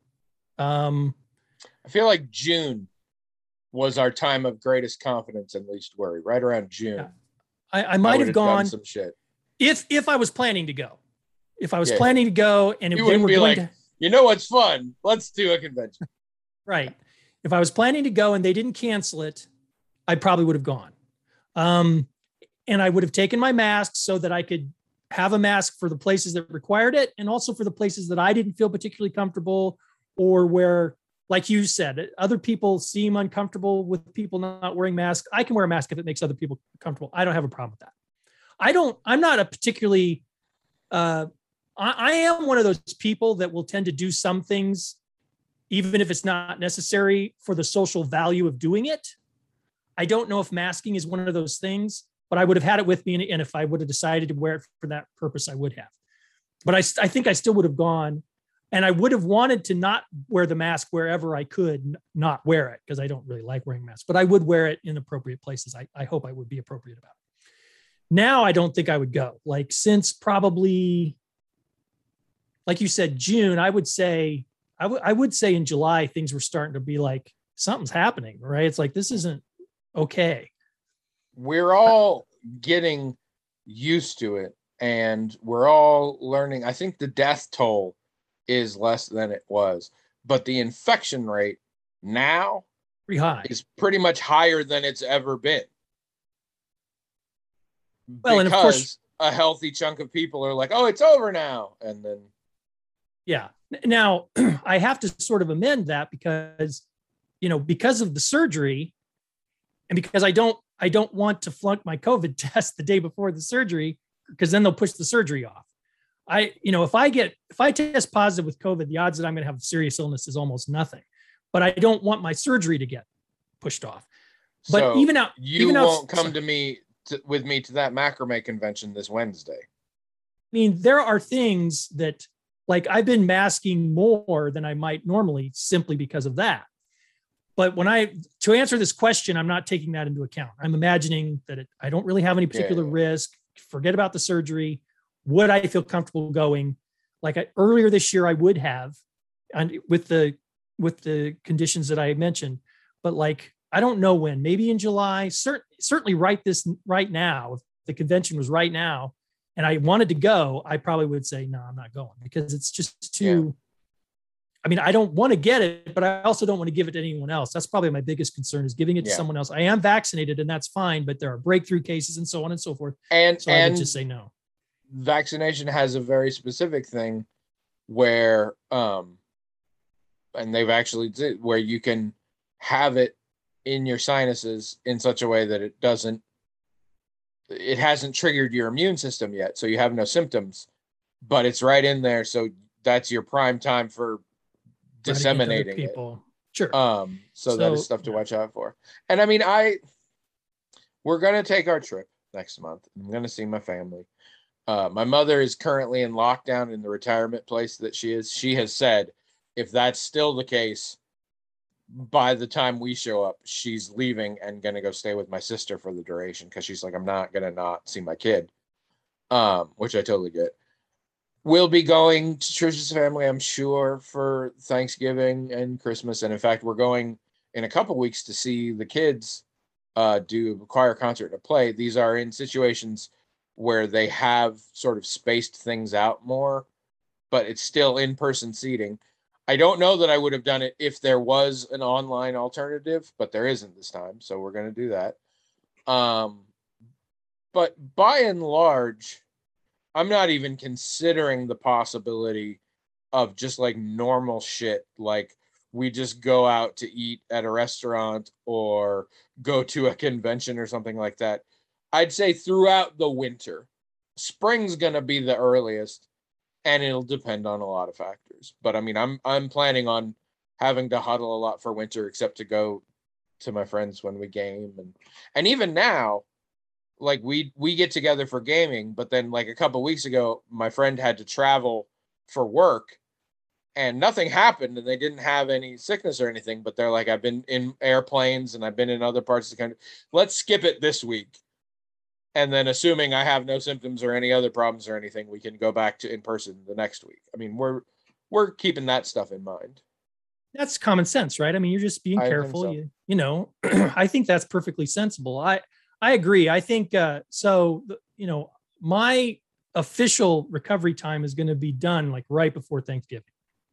S2: I feel like June was our time of greatest confidence and least worry. Right around June,
S3: Yeah. I might
S2: would
S3: have gone
S2: done some shit.
S3: if I was planning to go. If I was
S2: Yeah.
S3: planning to go, and if
S2: You
S3: they
S2: wouldn't
S3: were
S2: be
S3: going
S2: like,
S3: to,
S2: you know what's fun? Let's do a convention.
S3: right. If I was planning to go and they didn't cancel it, I probably would have gone. And I would have taken my mask so that I could have a mask for the places that required it, and also for the places that I didn't feel particularly comfortable, or where, like you said, other people seem uncomfortable with people not wearing masks. I can wear a mask if it makes other people comfortable. I don't have a problem with that. I'm not a particularly, I am one of those people that will tend to do some things, even if it's not necessary for the social value of doing it. I don't know if masking is one of those things, but I would have had it with me. And if I would have decided to wear it for that purpose, I would have. But I think I still would have gone, and I would have wanted to not wear the mask wherever I could not wear it, because I don't really like wearing masks, but I would wear it in appropriate places. I hope I would be appropriate about it. Now, I don't think I would go. Like, since probably, like you said, June, I would say in July, things were starting to be like, something's happening, right? It's like, this isn't okay.
S2: We're all getting used to it, and we're all learning. I think the death toll is less than it was, but the infection rate now
S3: Pretty high.
S2: is pretty much higher than it's ever been.
S3: Well, and of course,
S2: a healthy chunk of people are like, oh, it's over now. And then,
S3: yeah. Now, I have to sort of amend that because, because of the surgery, and because I don't want to flunk my COVID test the day before the surgery, because then they'll push the surgery off. If I test positive with COVID, the odds that I'm going to have serious illness is almost nothing. But I don't want my surgery to get pushed off. But
S2: so
S3: even out,
S2: you
S3: even
S2: won't
S3: out,
S2: come to me with me to that macrame convention this Wednesday.
S3: I mean, there are things that, like, I've been masking more than I might normally simply because of that. But to answer this question, I'm not taking that into account. I'm imagining that I don't really have any particular risk. Forget about the surgery. Would I feel comfortable going? Like, earlier this year, I would have, and with the conditions that I mentioned. But, like, I don't know when. Maybe in July. Certainly right now. If the convention was right now, and I wanted to go, I probably would say, no, I'm not going, because it's just too. Yeah. I mean, I don't want to get it, but I also don't want to give it to anyone else. That's probably my biggest concern, is giving it to someone else. I am vaccinated, and that's fine, but there are breakthrough cases and so on and so forth.
S2: And
S3: so I would just say no.
S2: Vaccination has a very specific thing where, and they've actually did, where you can have it in your sinuses in such a way that it hasn't triggered your immune system yet. So you have no symptoms, but it's right in there. So that's your prime time for disseminating people.
S3: Sure.
S2: So that is stuff to watch out for. And I mean, we're going to take our trip next month. I'm going to see my family. My mother is currently in lockdown in the retirement place that she is. She has said, if that's still the case, by the time we show up, she's leaving and going to go stay with my sister for the duration, because she's like, I'm not going to not see my kid, which I totally get. We'll be going to Trish's family, I'm sure, for Thanksgiving and Christmas. And in fact, we're going in a couple weeks to see the kids do a choir concert and a play. These are in situations where they have sort of spaced things out more, but it's still in-person seating. I don't know that I would have done it if there was an online alternative, but there isn't this time. So we're going to do that. But by and large, I'm not even considering the possibility of just like normal shit, like we just go out to eat at a restaurant or go to a convention or something like that. I'd say throughout the winter. Spring's gonna be the earliest, and it'll depend on a lot of factors. But I mean, I'm planning on having to huddle a lot for winter, except to go to my friends when we game, and even now, like we get together for gaming, but then like a couple weeks ago, my friend had to travel for work, and nothing happened, and they didn't have any sickness or anything. But they're like, I've been in airplanes and I've been in other parts of the country. Let's skip it this week. And then assuming I have no symptoms or any other problems or anything, we can go back to in person the next week. I mean, we're keeping that stuff in mind.
S3: That's common sense, right? I mean, you're just being
S2: I think
S3: careful.
S2: so.
S3: You know, I think that's perfectly sensible. I agree. I think so. You know, my official recovery time is going to be done like right before Thanksgiving,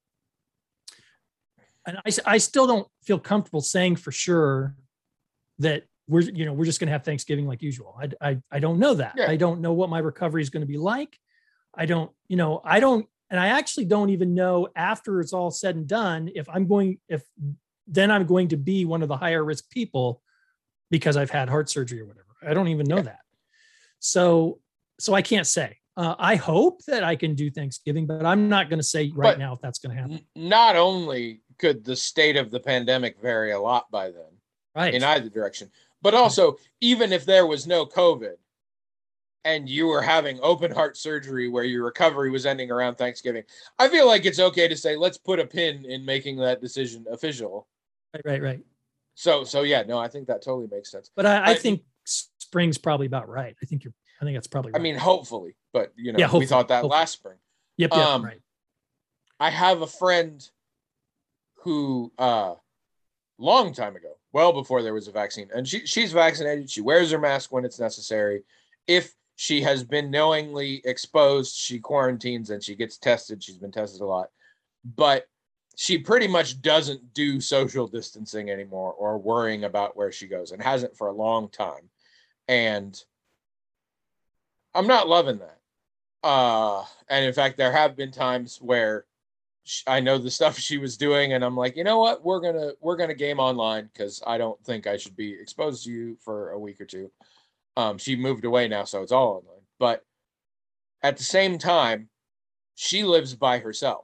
S3: and I still don't feel comfortable saying for sure that we're just going to have Thanksgiving like usual. I don't know that.
S2: Yeah.
S3: I don't know what my recovery is going to be like. I don't, and I actually don't even know after it's all said and done if I'm going to be one of the higher risk people because I've had heart surgery or whatever. I don't even know that. So I can't say. I hope that I can do Thanksgiving, but I'm not going to say right now if that's going to happen.
S2: Not only could the state of the pandemic vary a lot by then,
S3: right,
S2: in either direction, but also even if there was no COVID and you were having open heart surgery where your recovery was ending around Thanksgiving, I feel like it's okay to say, let's put a pin in making that decision official.
S3: Right.
S2: So yeah, no, I think that totally makes sense.
S3: But I think spring's probably about right. I think that's probably right.
S2: I mean, hopefully, but we thought that last spring.
S3: Yep, right.
S2: I have a friend who long time ago, well before there was a vaccine, and she's vaccinated. She wears her mask when it's necessary. If she has been knowingly exposed, she quarantines and she gets tested. She's been tested a lot, but she pretty much doesn't do social distancing anymore or worrying about where she goes, and hasn't for a long time. And I'm not loving that. And in fact, there have been times where I know the stuff she was doing, and I'm like, you know what, we're gonna game online because I don't think I should be exposed to you for a week or two. She moved away now, so it's all online. But at the same time, she lives by herself,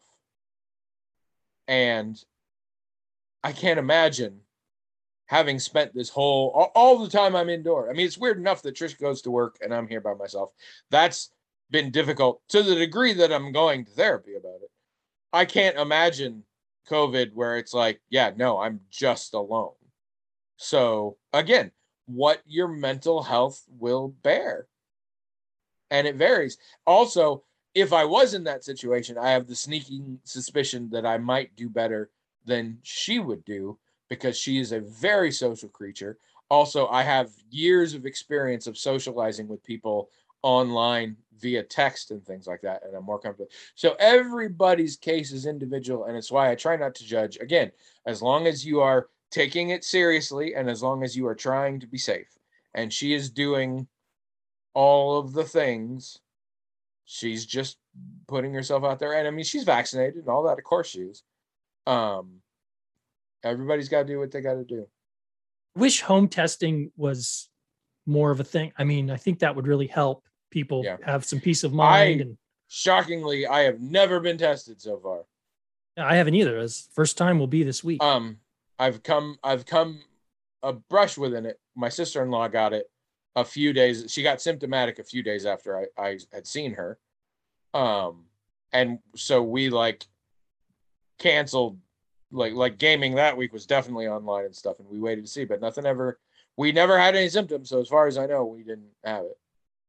S2: and I can't imagine having spent this all the time I'm indoor. I mean, it's weird enough that Trish goes to work and I'm here by myself. That's been difficult to the degree that I'm going to therapy about it. I can't imagine COVID where it's like, yeah, no, I'm just alone. So again, what your mental health will bear. And it varies. Also, if I was in that situation, I have the sneaking suspicion that I might do better than she would do because she is a very social creature. Also, I have years of experience of socializing with people online via text and things like that, and I'm more comfortable. So everybody's case is individual, and it's why I try not to judge. Again, as long as you are taking it seriously and as long as you are trying to be safe. And she is doing all of the things. She's just putting herself out there. And I mean, she's vaccinated and all that. Of course she is. Everybody's got to do what they got to do.
S3: Wish home testing was more of a thing. I mean, I think that would really help people have some peace of mind.
S2: Shockingly, I have never been tested so far.
S3: I haven't either. As first time will be this week.
S2: I've come a brush within it. My sister-in-law got it a few days. She got symptomatic a few days after I had seen her. And so we canceled like gaming that week was definitely online and stuff, and we waited to see, but we never had any symptoms. So as far as I know, we didn't have it.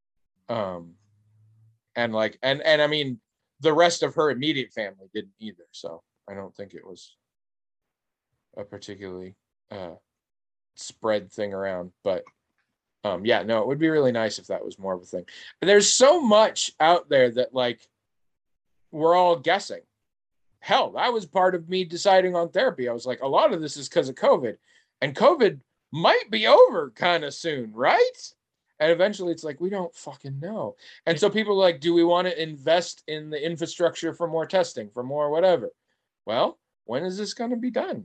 S2: And I mean, the rest of her immediate family didn't either. So I don't think it was a particularly spread thing around, but yeah, no, it would be really nice if that was more of a thing. There's so much out there that we're all guessing. Hell, that was part of me deciding on therapy. I was like, a lot of this is because of COVID, and COVID might be over kind of soon, right? And eventually it's like, we don't fucking know. And so people are like, do we want to invest in the infrastructure for more testing, for more whatever? Well, when is this going to be done?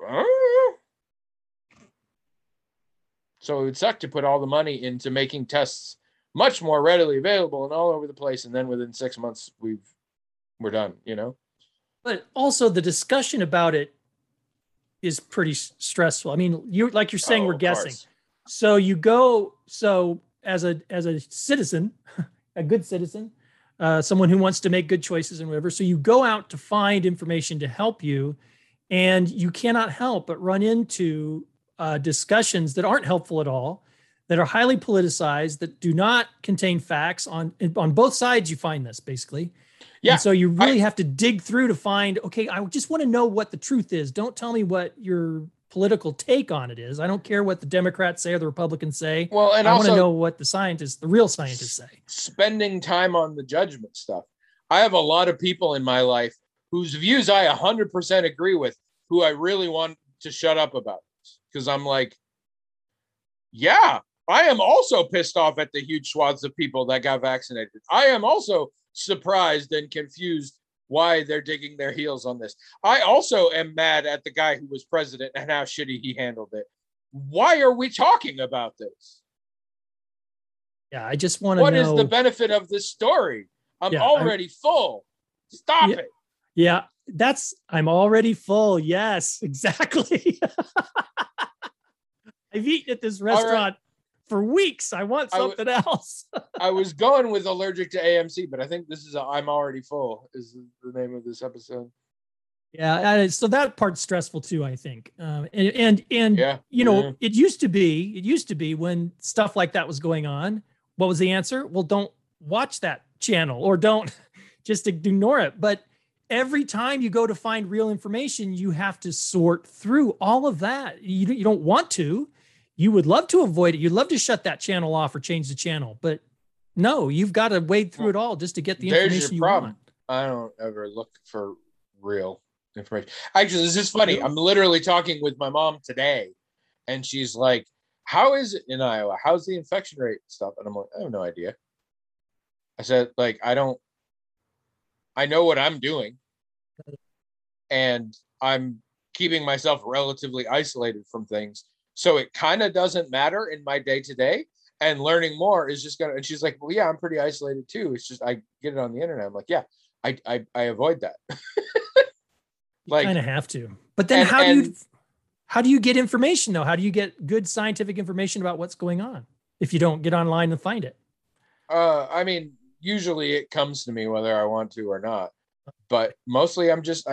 S2: So it would suck to put all the money into making tests much more readily available and all over the place. And then within 6 months, we're done, you know?
S3: But also the discussion about it is pretty stressful. I mean, you're saying, we're guessing.
S2: Course.
S3: So as a citizen, a good citizen, someone who wants to make good choices and whatever. So you go out to find information to help you, and you cannot help but run into discussions that aren't helpful at all, that are highly politicized, that do not contain facts on both sides. You find this basically. Yeah. And so you really have to dig through to find, okay, I just want to know what the truth is. Don't tell me what your political take on it is. I don't care what the Democrats say or the Republicans say.
S2: Well, and
S3: I
S2: also
S3: want to know what the real scientists say.
S2: Spending time on the judgment stuff. I have a lot of people in my life whose views I 100% agree with, who I really want to shut up about. Because I'm like, yeah, I am also pissed off at the huge swaths of people that got vaccinated. I am also surprised and confused why they're digging their heels on this. I also am mad at the guy who was president and how shitty he handled it. Why are we talking about this?
S3: Yeah, I just want to know.
S2: What is the benefit of this story? I'm already full. Stop it.
S3: Yeah, I'm already full. Yes, exactly. I've eaten at this restaurant for weeks. I want something else.
S2: I was going with allergic to AMC, but I think this is I'm already full is the name of this episode.
S3: Yeah. So that part's stressful too, I think. And it used to be when stuff like that was going on, what was the answer? Well, don't watch that channel or don't just ignore it. But every time you go to find real information, you have to sort through all of that. You don't want to. You would love to avoid it. You'd love to shut that channel off or change the channel, but no, you've got to wade through it all just to get the information you want.
S2: I don't ever look for real information. Actually, this is funny. I'm literally talking with my mom today, and she's like, how is it in Iowa? How's the infection rate and stuff? And I'm like, I have no idea. I said, like, I know what I'm doing, and I'm keeping myself relatively isolated from things. So it kind of doesn't matter in my day to day, and learning more is just and she's like, well, yeah, I'm pretty isolated too. It's just, I get it on the internet. I'm like, yeah, I avoid that.
S3: Like, you kind of have to, but then how do you get information though? How do you get good scientific information about what's going on if you don't get online and find it?
S2: I mean, usually it comes to me whether I want to or not, but mostly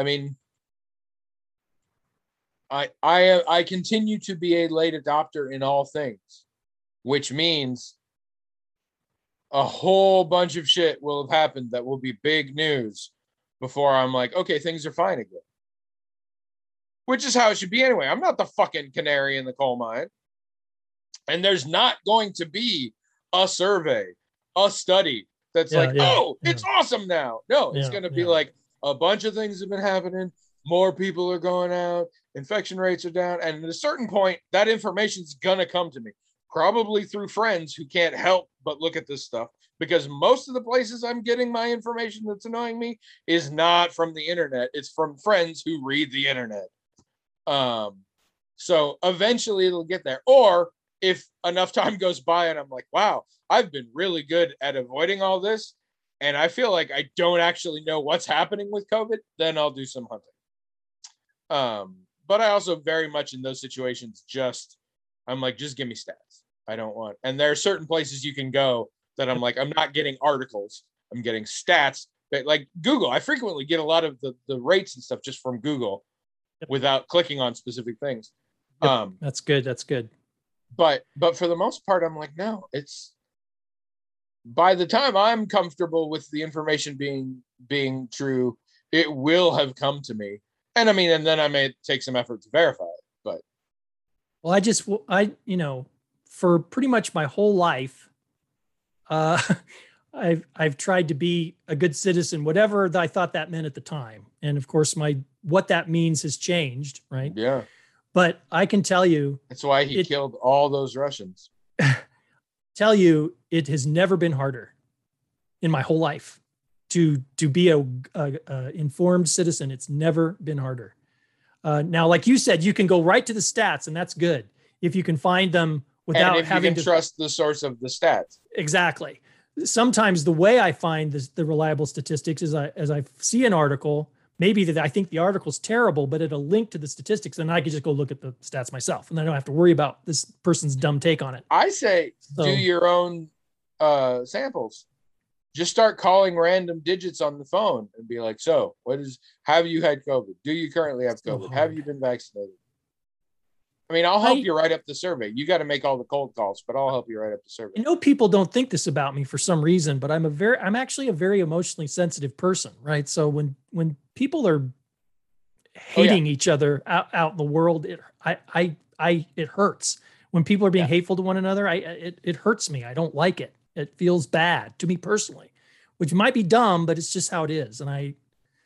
S2: I continue to be a late adopter in all things, which means a whole bunch of shit will have happened that will be big news before I'm like, okay, things are fine again. Which is how it should be anyway. I'm not the fucking canary in the coal mine. And there's not going to be a survey, a study that's it's awesome now. No, it's going to be like a bunch of things have been happening. More people are going out. Infection rates are down. And at a certain point, that information is going to come to me, probably through friends who can't help but look at this stuff, because most of the places I'm getting my information that's annoying me is not from the internet. It's from friends who read the internet. So eventually it'll get there. Or if enough time goes by and I'm like, wow, I've been really good at avoiding all this, and I feel like I don't actually know what's happening with COVID, then I'll do some hunting. But I also very much in those situations, I'm like, just give me stats. I don't want, and there are certain places you can go that I'm like, I'm not getting articles, I'm getting stats. But like Google, I frequently get a lot of the rates and stuff just from Google without clicking on specific things.
S3: That's good.
S2: But for the most part, I'm like, no, it's, by the time I'm comfortable with the information being true, it will have come to me. And I mean, and then I may take some effort to verify it, but.
S3: Well, for pretty much my whole life, I've tried to be a good citizen, whatever I thought that meant at the time. And of course, what that means has changed, right?
S2: Yeah.
S3: But I can tell you,
S2: That's why he killed all those Russians.
S3: It has never been harder in my whole life to be a informed citizen. It's never been harder. Now, like you said, you can go right to the stats, and that's good if you can find them without having to
S2: trust the source of the stats.
S3: Exactly. Sometimes the way I find the reliable statistics is as I see an article, maybe that I think the article's terrible, but it'll link to the statistics, and I can just go look at the stats myself, and I don't have to worry about this person's dumb take on it.
S2: I say do your own samples. Just start calling random digits on the phone and be like, so have you had COVID? Do you currently have COVID? Have you been vaccinated? I mean, I'll help you write up the survey. You got to make all the cold calls, but I'll help you write up the survey.
S3: I know people don't think this about me for some reason, but I'm actually a very emotionally sensitive person, right? So when people are hating each other out in the world, it hurts. When people are being hateful to one another, it hurts me. I don't like it. It feels bad to me personally, which might be dumb, but it's just how it is. And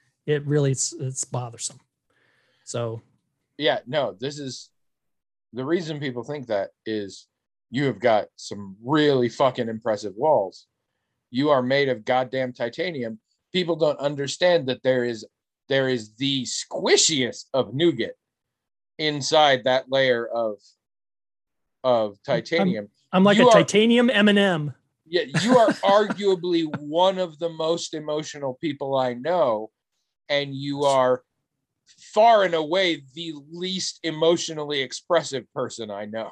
S3: it's bothersome. So
S2: yeah, no, this is the reason people think that is you have got some really fucking impressive walls. You are made of goddamn titanium. People don't understand that there is the squishiest of nougat inside that layer of titanium.
S3: I'm like titanium M&M.
S2: Yeah, you are arguably one of the most emotional people I know, and you are far and away the least emotionally expressive person I know.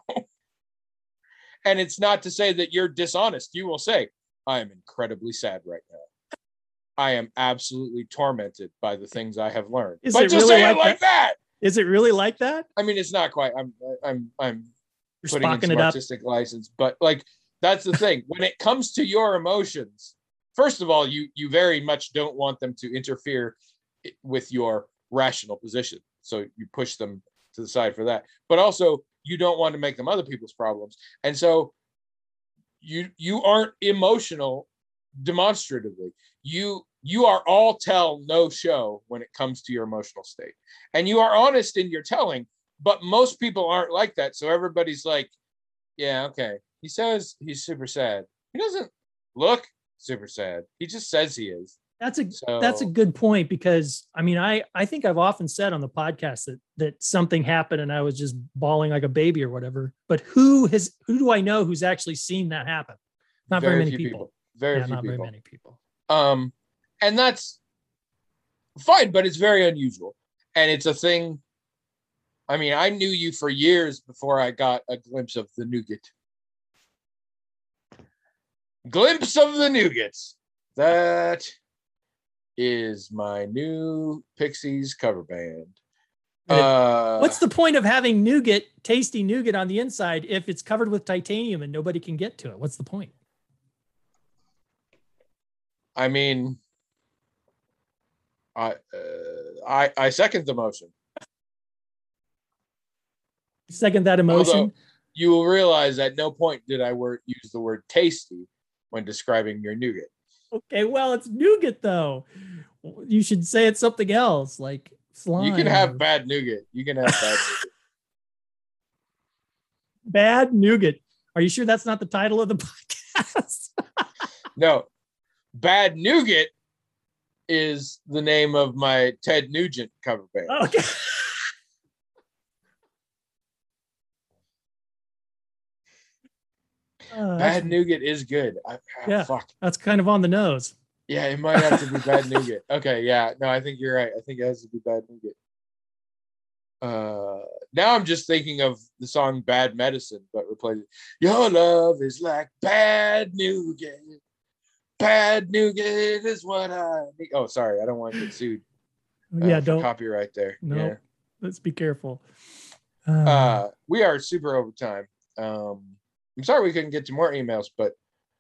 S2: And it's not to say that you're dishonest. You will say, I am incredibly sad right now. I am absolutely tormented by the things I have learned.
S3: But just really say it like that. Is it really like that?
S2: I mean, it's not quite. I'm putting in some artistic license, but like, that's the thing. When it comes to your emotions, first of all, you very much don't want them to interfere with your rational position. So you push them to the side for that. But also, you don't want to make them other people's problems. And so you aren't emotional demonstratively. You are all tell, no show when it comes to your emotional state. And you are honest in your telling, but most people aren't like that. So everybody's like, yeah, okay. He says he's super sad. He doesn't look super sad. He just says he is.
S3: That's a good point, because I mean, I think I've often said on the podcast that something happened and I was just bawling like a baby or whatever. But who do I know who's actually seen that happen? Not very many people.
S2: Very
S3: many people.
S2: And that's fine, but it's very unusual. And it's a thing. I mean, I knew you for years before I got a glimpse of the nougat. Glimpse of the Nougats. That is my new Pixies cover band.
S3: What's the point of having tasty nougat on the inside if it's covered with titanium and nobody can get to it? What's the point?
S2: I mean, I second the motion.
S3: Second that emotion.
S2: Although you will realize at no point did I use the word tasty when describing your nougat.
S3: Okay, well, it's nougat though. You should say it's something else, like slime.
S2: You can have bad nougat. You can have bad nougat.
S3: Bad nougat. Are you sure that's not the title of the podcast?
S2: No. Bad Nougat is the name of my Ted Nugent cover band.
S3: Okay.
S2: Bad Nougat is good.
S3: Fuck. That's kind of on the nose.
S2: Yeah, it might have to be Bad Nougat. Okay, yeah. No, I think you're right. I think it has to be Bad Nougat. Now I'm just thinking of the song Bad Medicine, but replace it. Your love is like bad nougat. Bad nougat is what I need. Oh, sorry. I don't want to get sued.
S3: Don't.
S2: Copyright there.
S3: No,
S2: yeah.
S3: Let's be careful.
S2: We are super over time. I'm sorry we couldn't get to more emails, but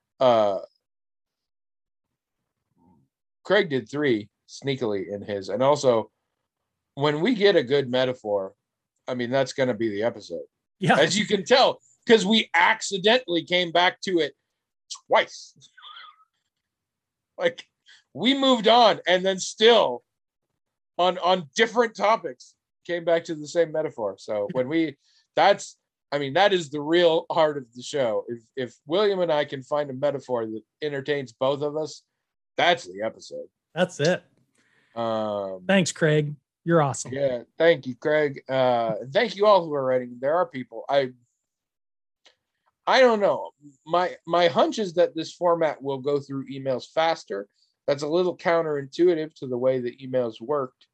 S2: Craig did 3 sneakily in his. And also, when we get a good metaphor, I mean, that's going to be the episode.
S3: Yeah.
S2: As you can tell, because we accidentally came back to it twice. Like, we moved on and then still on different topics came back to the same metaphor. So that is the real heart of the show. If William and I can find a metaphor that entertains both of us, that's the episode.
S3: That's it. Thanks, Craig. You're awesome.
S2: Yeah, thank you, Craig. Thank you all who are writing. There are people. I don't know. My hunch is that this format will go through emails faster. That's a little counterintuitive to the way the emails worked.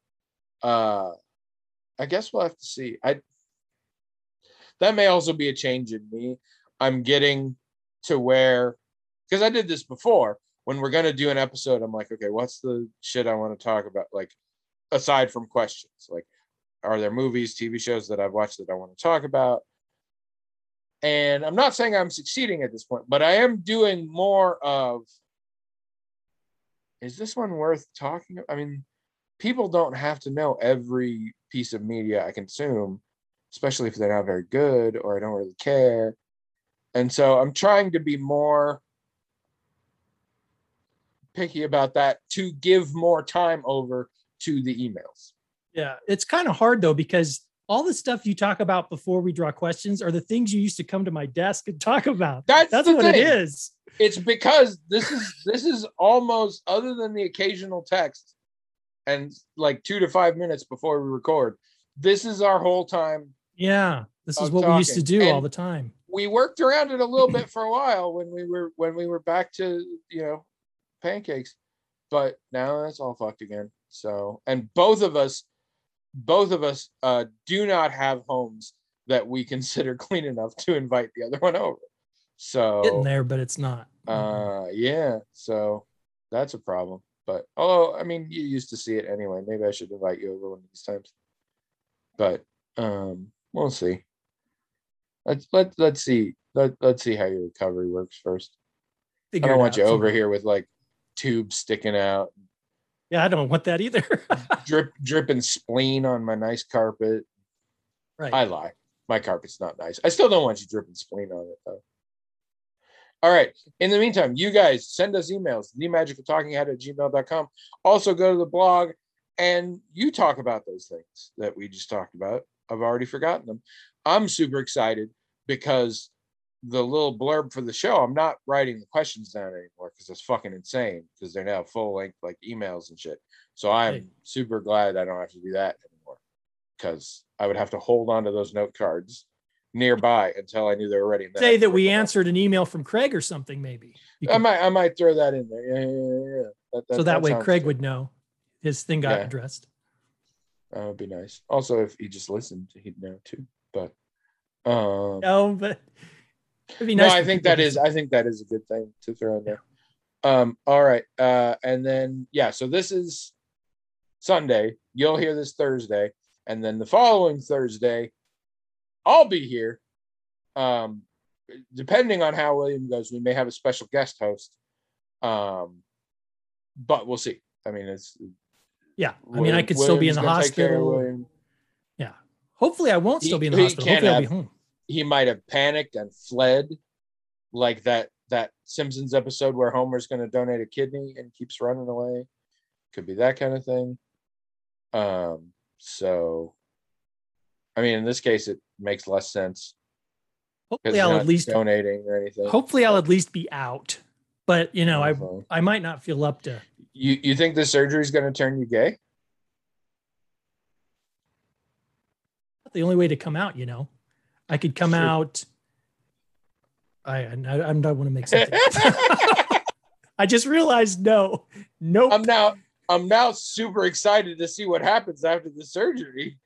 S2: I guess we'll have to see. That may also be a change in me. I'm getting to where, because I did this before, when we're going to do an episode, I'm like, okay, what's the shit I want to talk about? Like, aside from questions, like, are there movies, TV shows that I've watched that I want to talk about? And I'm not saying I'm succeeding at this point, but I am doing more of, is this one worth talking about? I mean, people don't have to know every piece of media I consume, especially if they're not very good or I don't really care. And so I'm trying to be more picky about that to give more time over to the emails.
S3: Yeah, it's kind of hard though, because all the stuff you talk about before we draw questions are the things you used to come to my desk and talk about. That's what it is.
S2: It's because this is almost, other than the occasional text and like 2 to 5 minutes before we record, this is our whole time.
S3: Yeah, this is what we used to do all the time.
S2: We worked around it a little bit for a while when we were back to, pancakes, but now that's all fucked again. So, and both of us do not have homes that we consider clean enough to invite the other one over. So
S3: getting there, but it's not.
S2: Yeah. So that's a problem. But I mean, you used to see it anyway. Maybe I should invite you over one of these times. But we'll see. Let's see. Let's see how your recovery works first. I don't want you over here with like tubes sticking out.
S3: Yeah, I don't want that either.
S2: dripping spleen on my nice carpet.
S3: Right.
S2: I lie. My carpet's not nice. I still don't want you dripping spleen on it though. All right. In the meantime, you guys send us emails, themagicaltalkinghead@gmail.com. Also go to the blog and you talk about those things that we just talked about. I've already forgotten them. I'm super excited because the little blurb for the show, I'm not writing the questions down anymore because it's fucking insane because they're now full length like emails and shit. So I'm super glad I don't have to do that anymore because I would have to hold on to those note cards nearby until I knew they were ready.
S3: Say that we answered an email from Craig or something, maybe.
S2: I might throw that in there. Yeah.
S3: So that way Craig would know his thing got addressed.
S2: That would be nice. Also, if he just listened, he'd know too. But
S3: no, but it'd be nice.
S2: No, I think that is a good thing to throw in there. All right. And then so this is Sunday. You'll hear this Thursday. And then the following Thursday, I'll be here. Depending on how William goes, we may have a special guest host. But we'll see. I mean,
S3: I could still be in the hospital. Yeah. Hopefully I won't still be in the hospital. Hopefully I'll be home.
S2: He might have panicked and fled, like that Simpsons episode where Homer's going to donate a kidney and keeps running away. Could be that kind of thing. So, I mean, in this case, it makes less sense.
S3: Hopefully, I'll at least
S2: donating or anything.
S3: Hopefully, I'll at least be out. But I might not feel up to.
S2: You think the surgery is going to turn you gay?
S3: The only way to come out, I could come out. I don't want to make something. I just realized nope.
S2: I'm now super excited to see what happens after the surgery.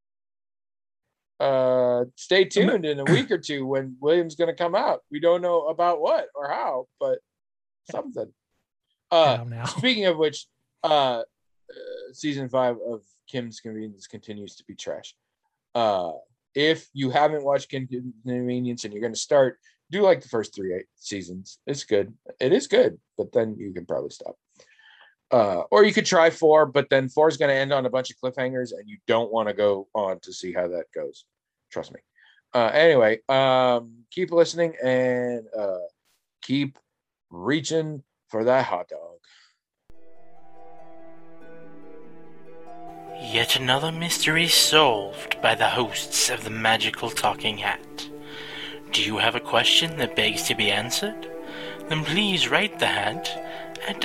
S2: Stay tuned in a week or two when William's going to come out. We don't know about what or how, but something. Speaking of which, season 5 of Kim's Convenience continues to be trash. If you haven't watched Kim's Convenience and you're going to start, do like the first 3 seasons. It's good. It is good, but then you can probably stop. Or you could try 4, but then 4 is going to end on a bunch of cliffhangers and you don't want to go on to see how that goes. Trust me. Anyway, keep listening and keep reaching for that hot dog.
S1: Yet another mystery solved by the hosts of the Magical Talking Hat. Do you have a question that begs to be answered? Then please write the hat at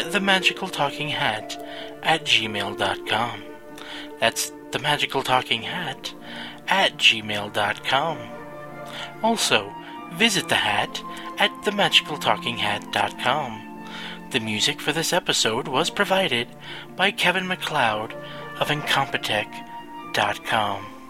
S1: themagicaltalkinghat@gmail.com. That's themagicaltalkinghat@gmail.com. Also, visit the hat at themagicaltalkinghat.com. The music for this episode was provided by Kevin MacLeod of Incompetech.com.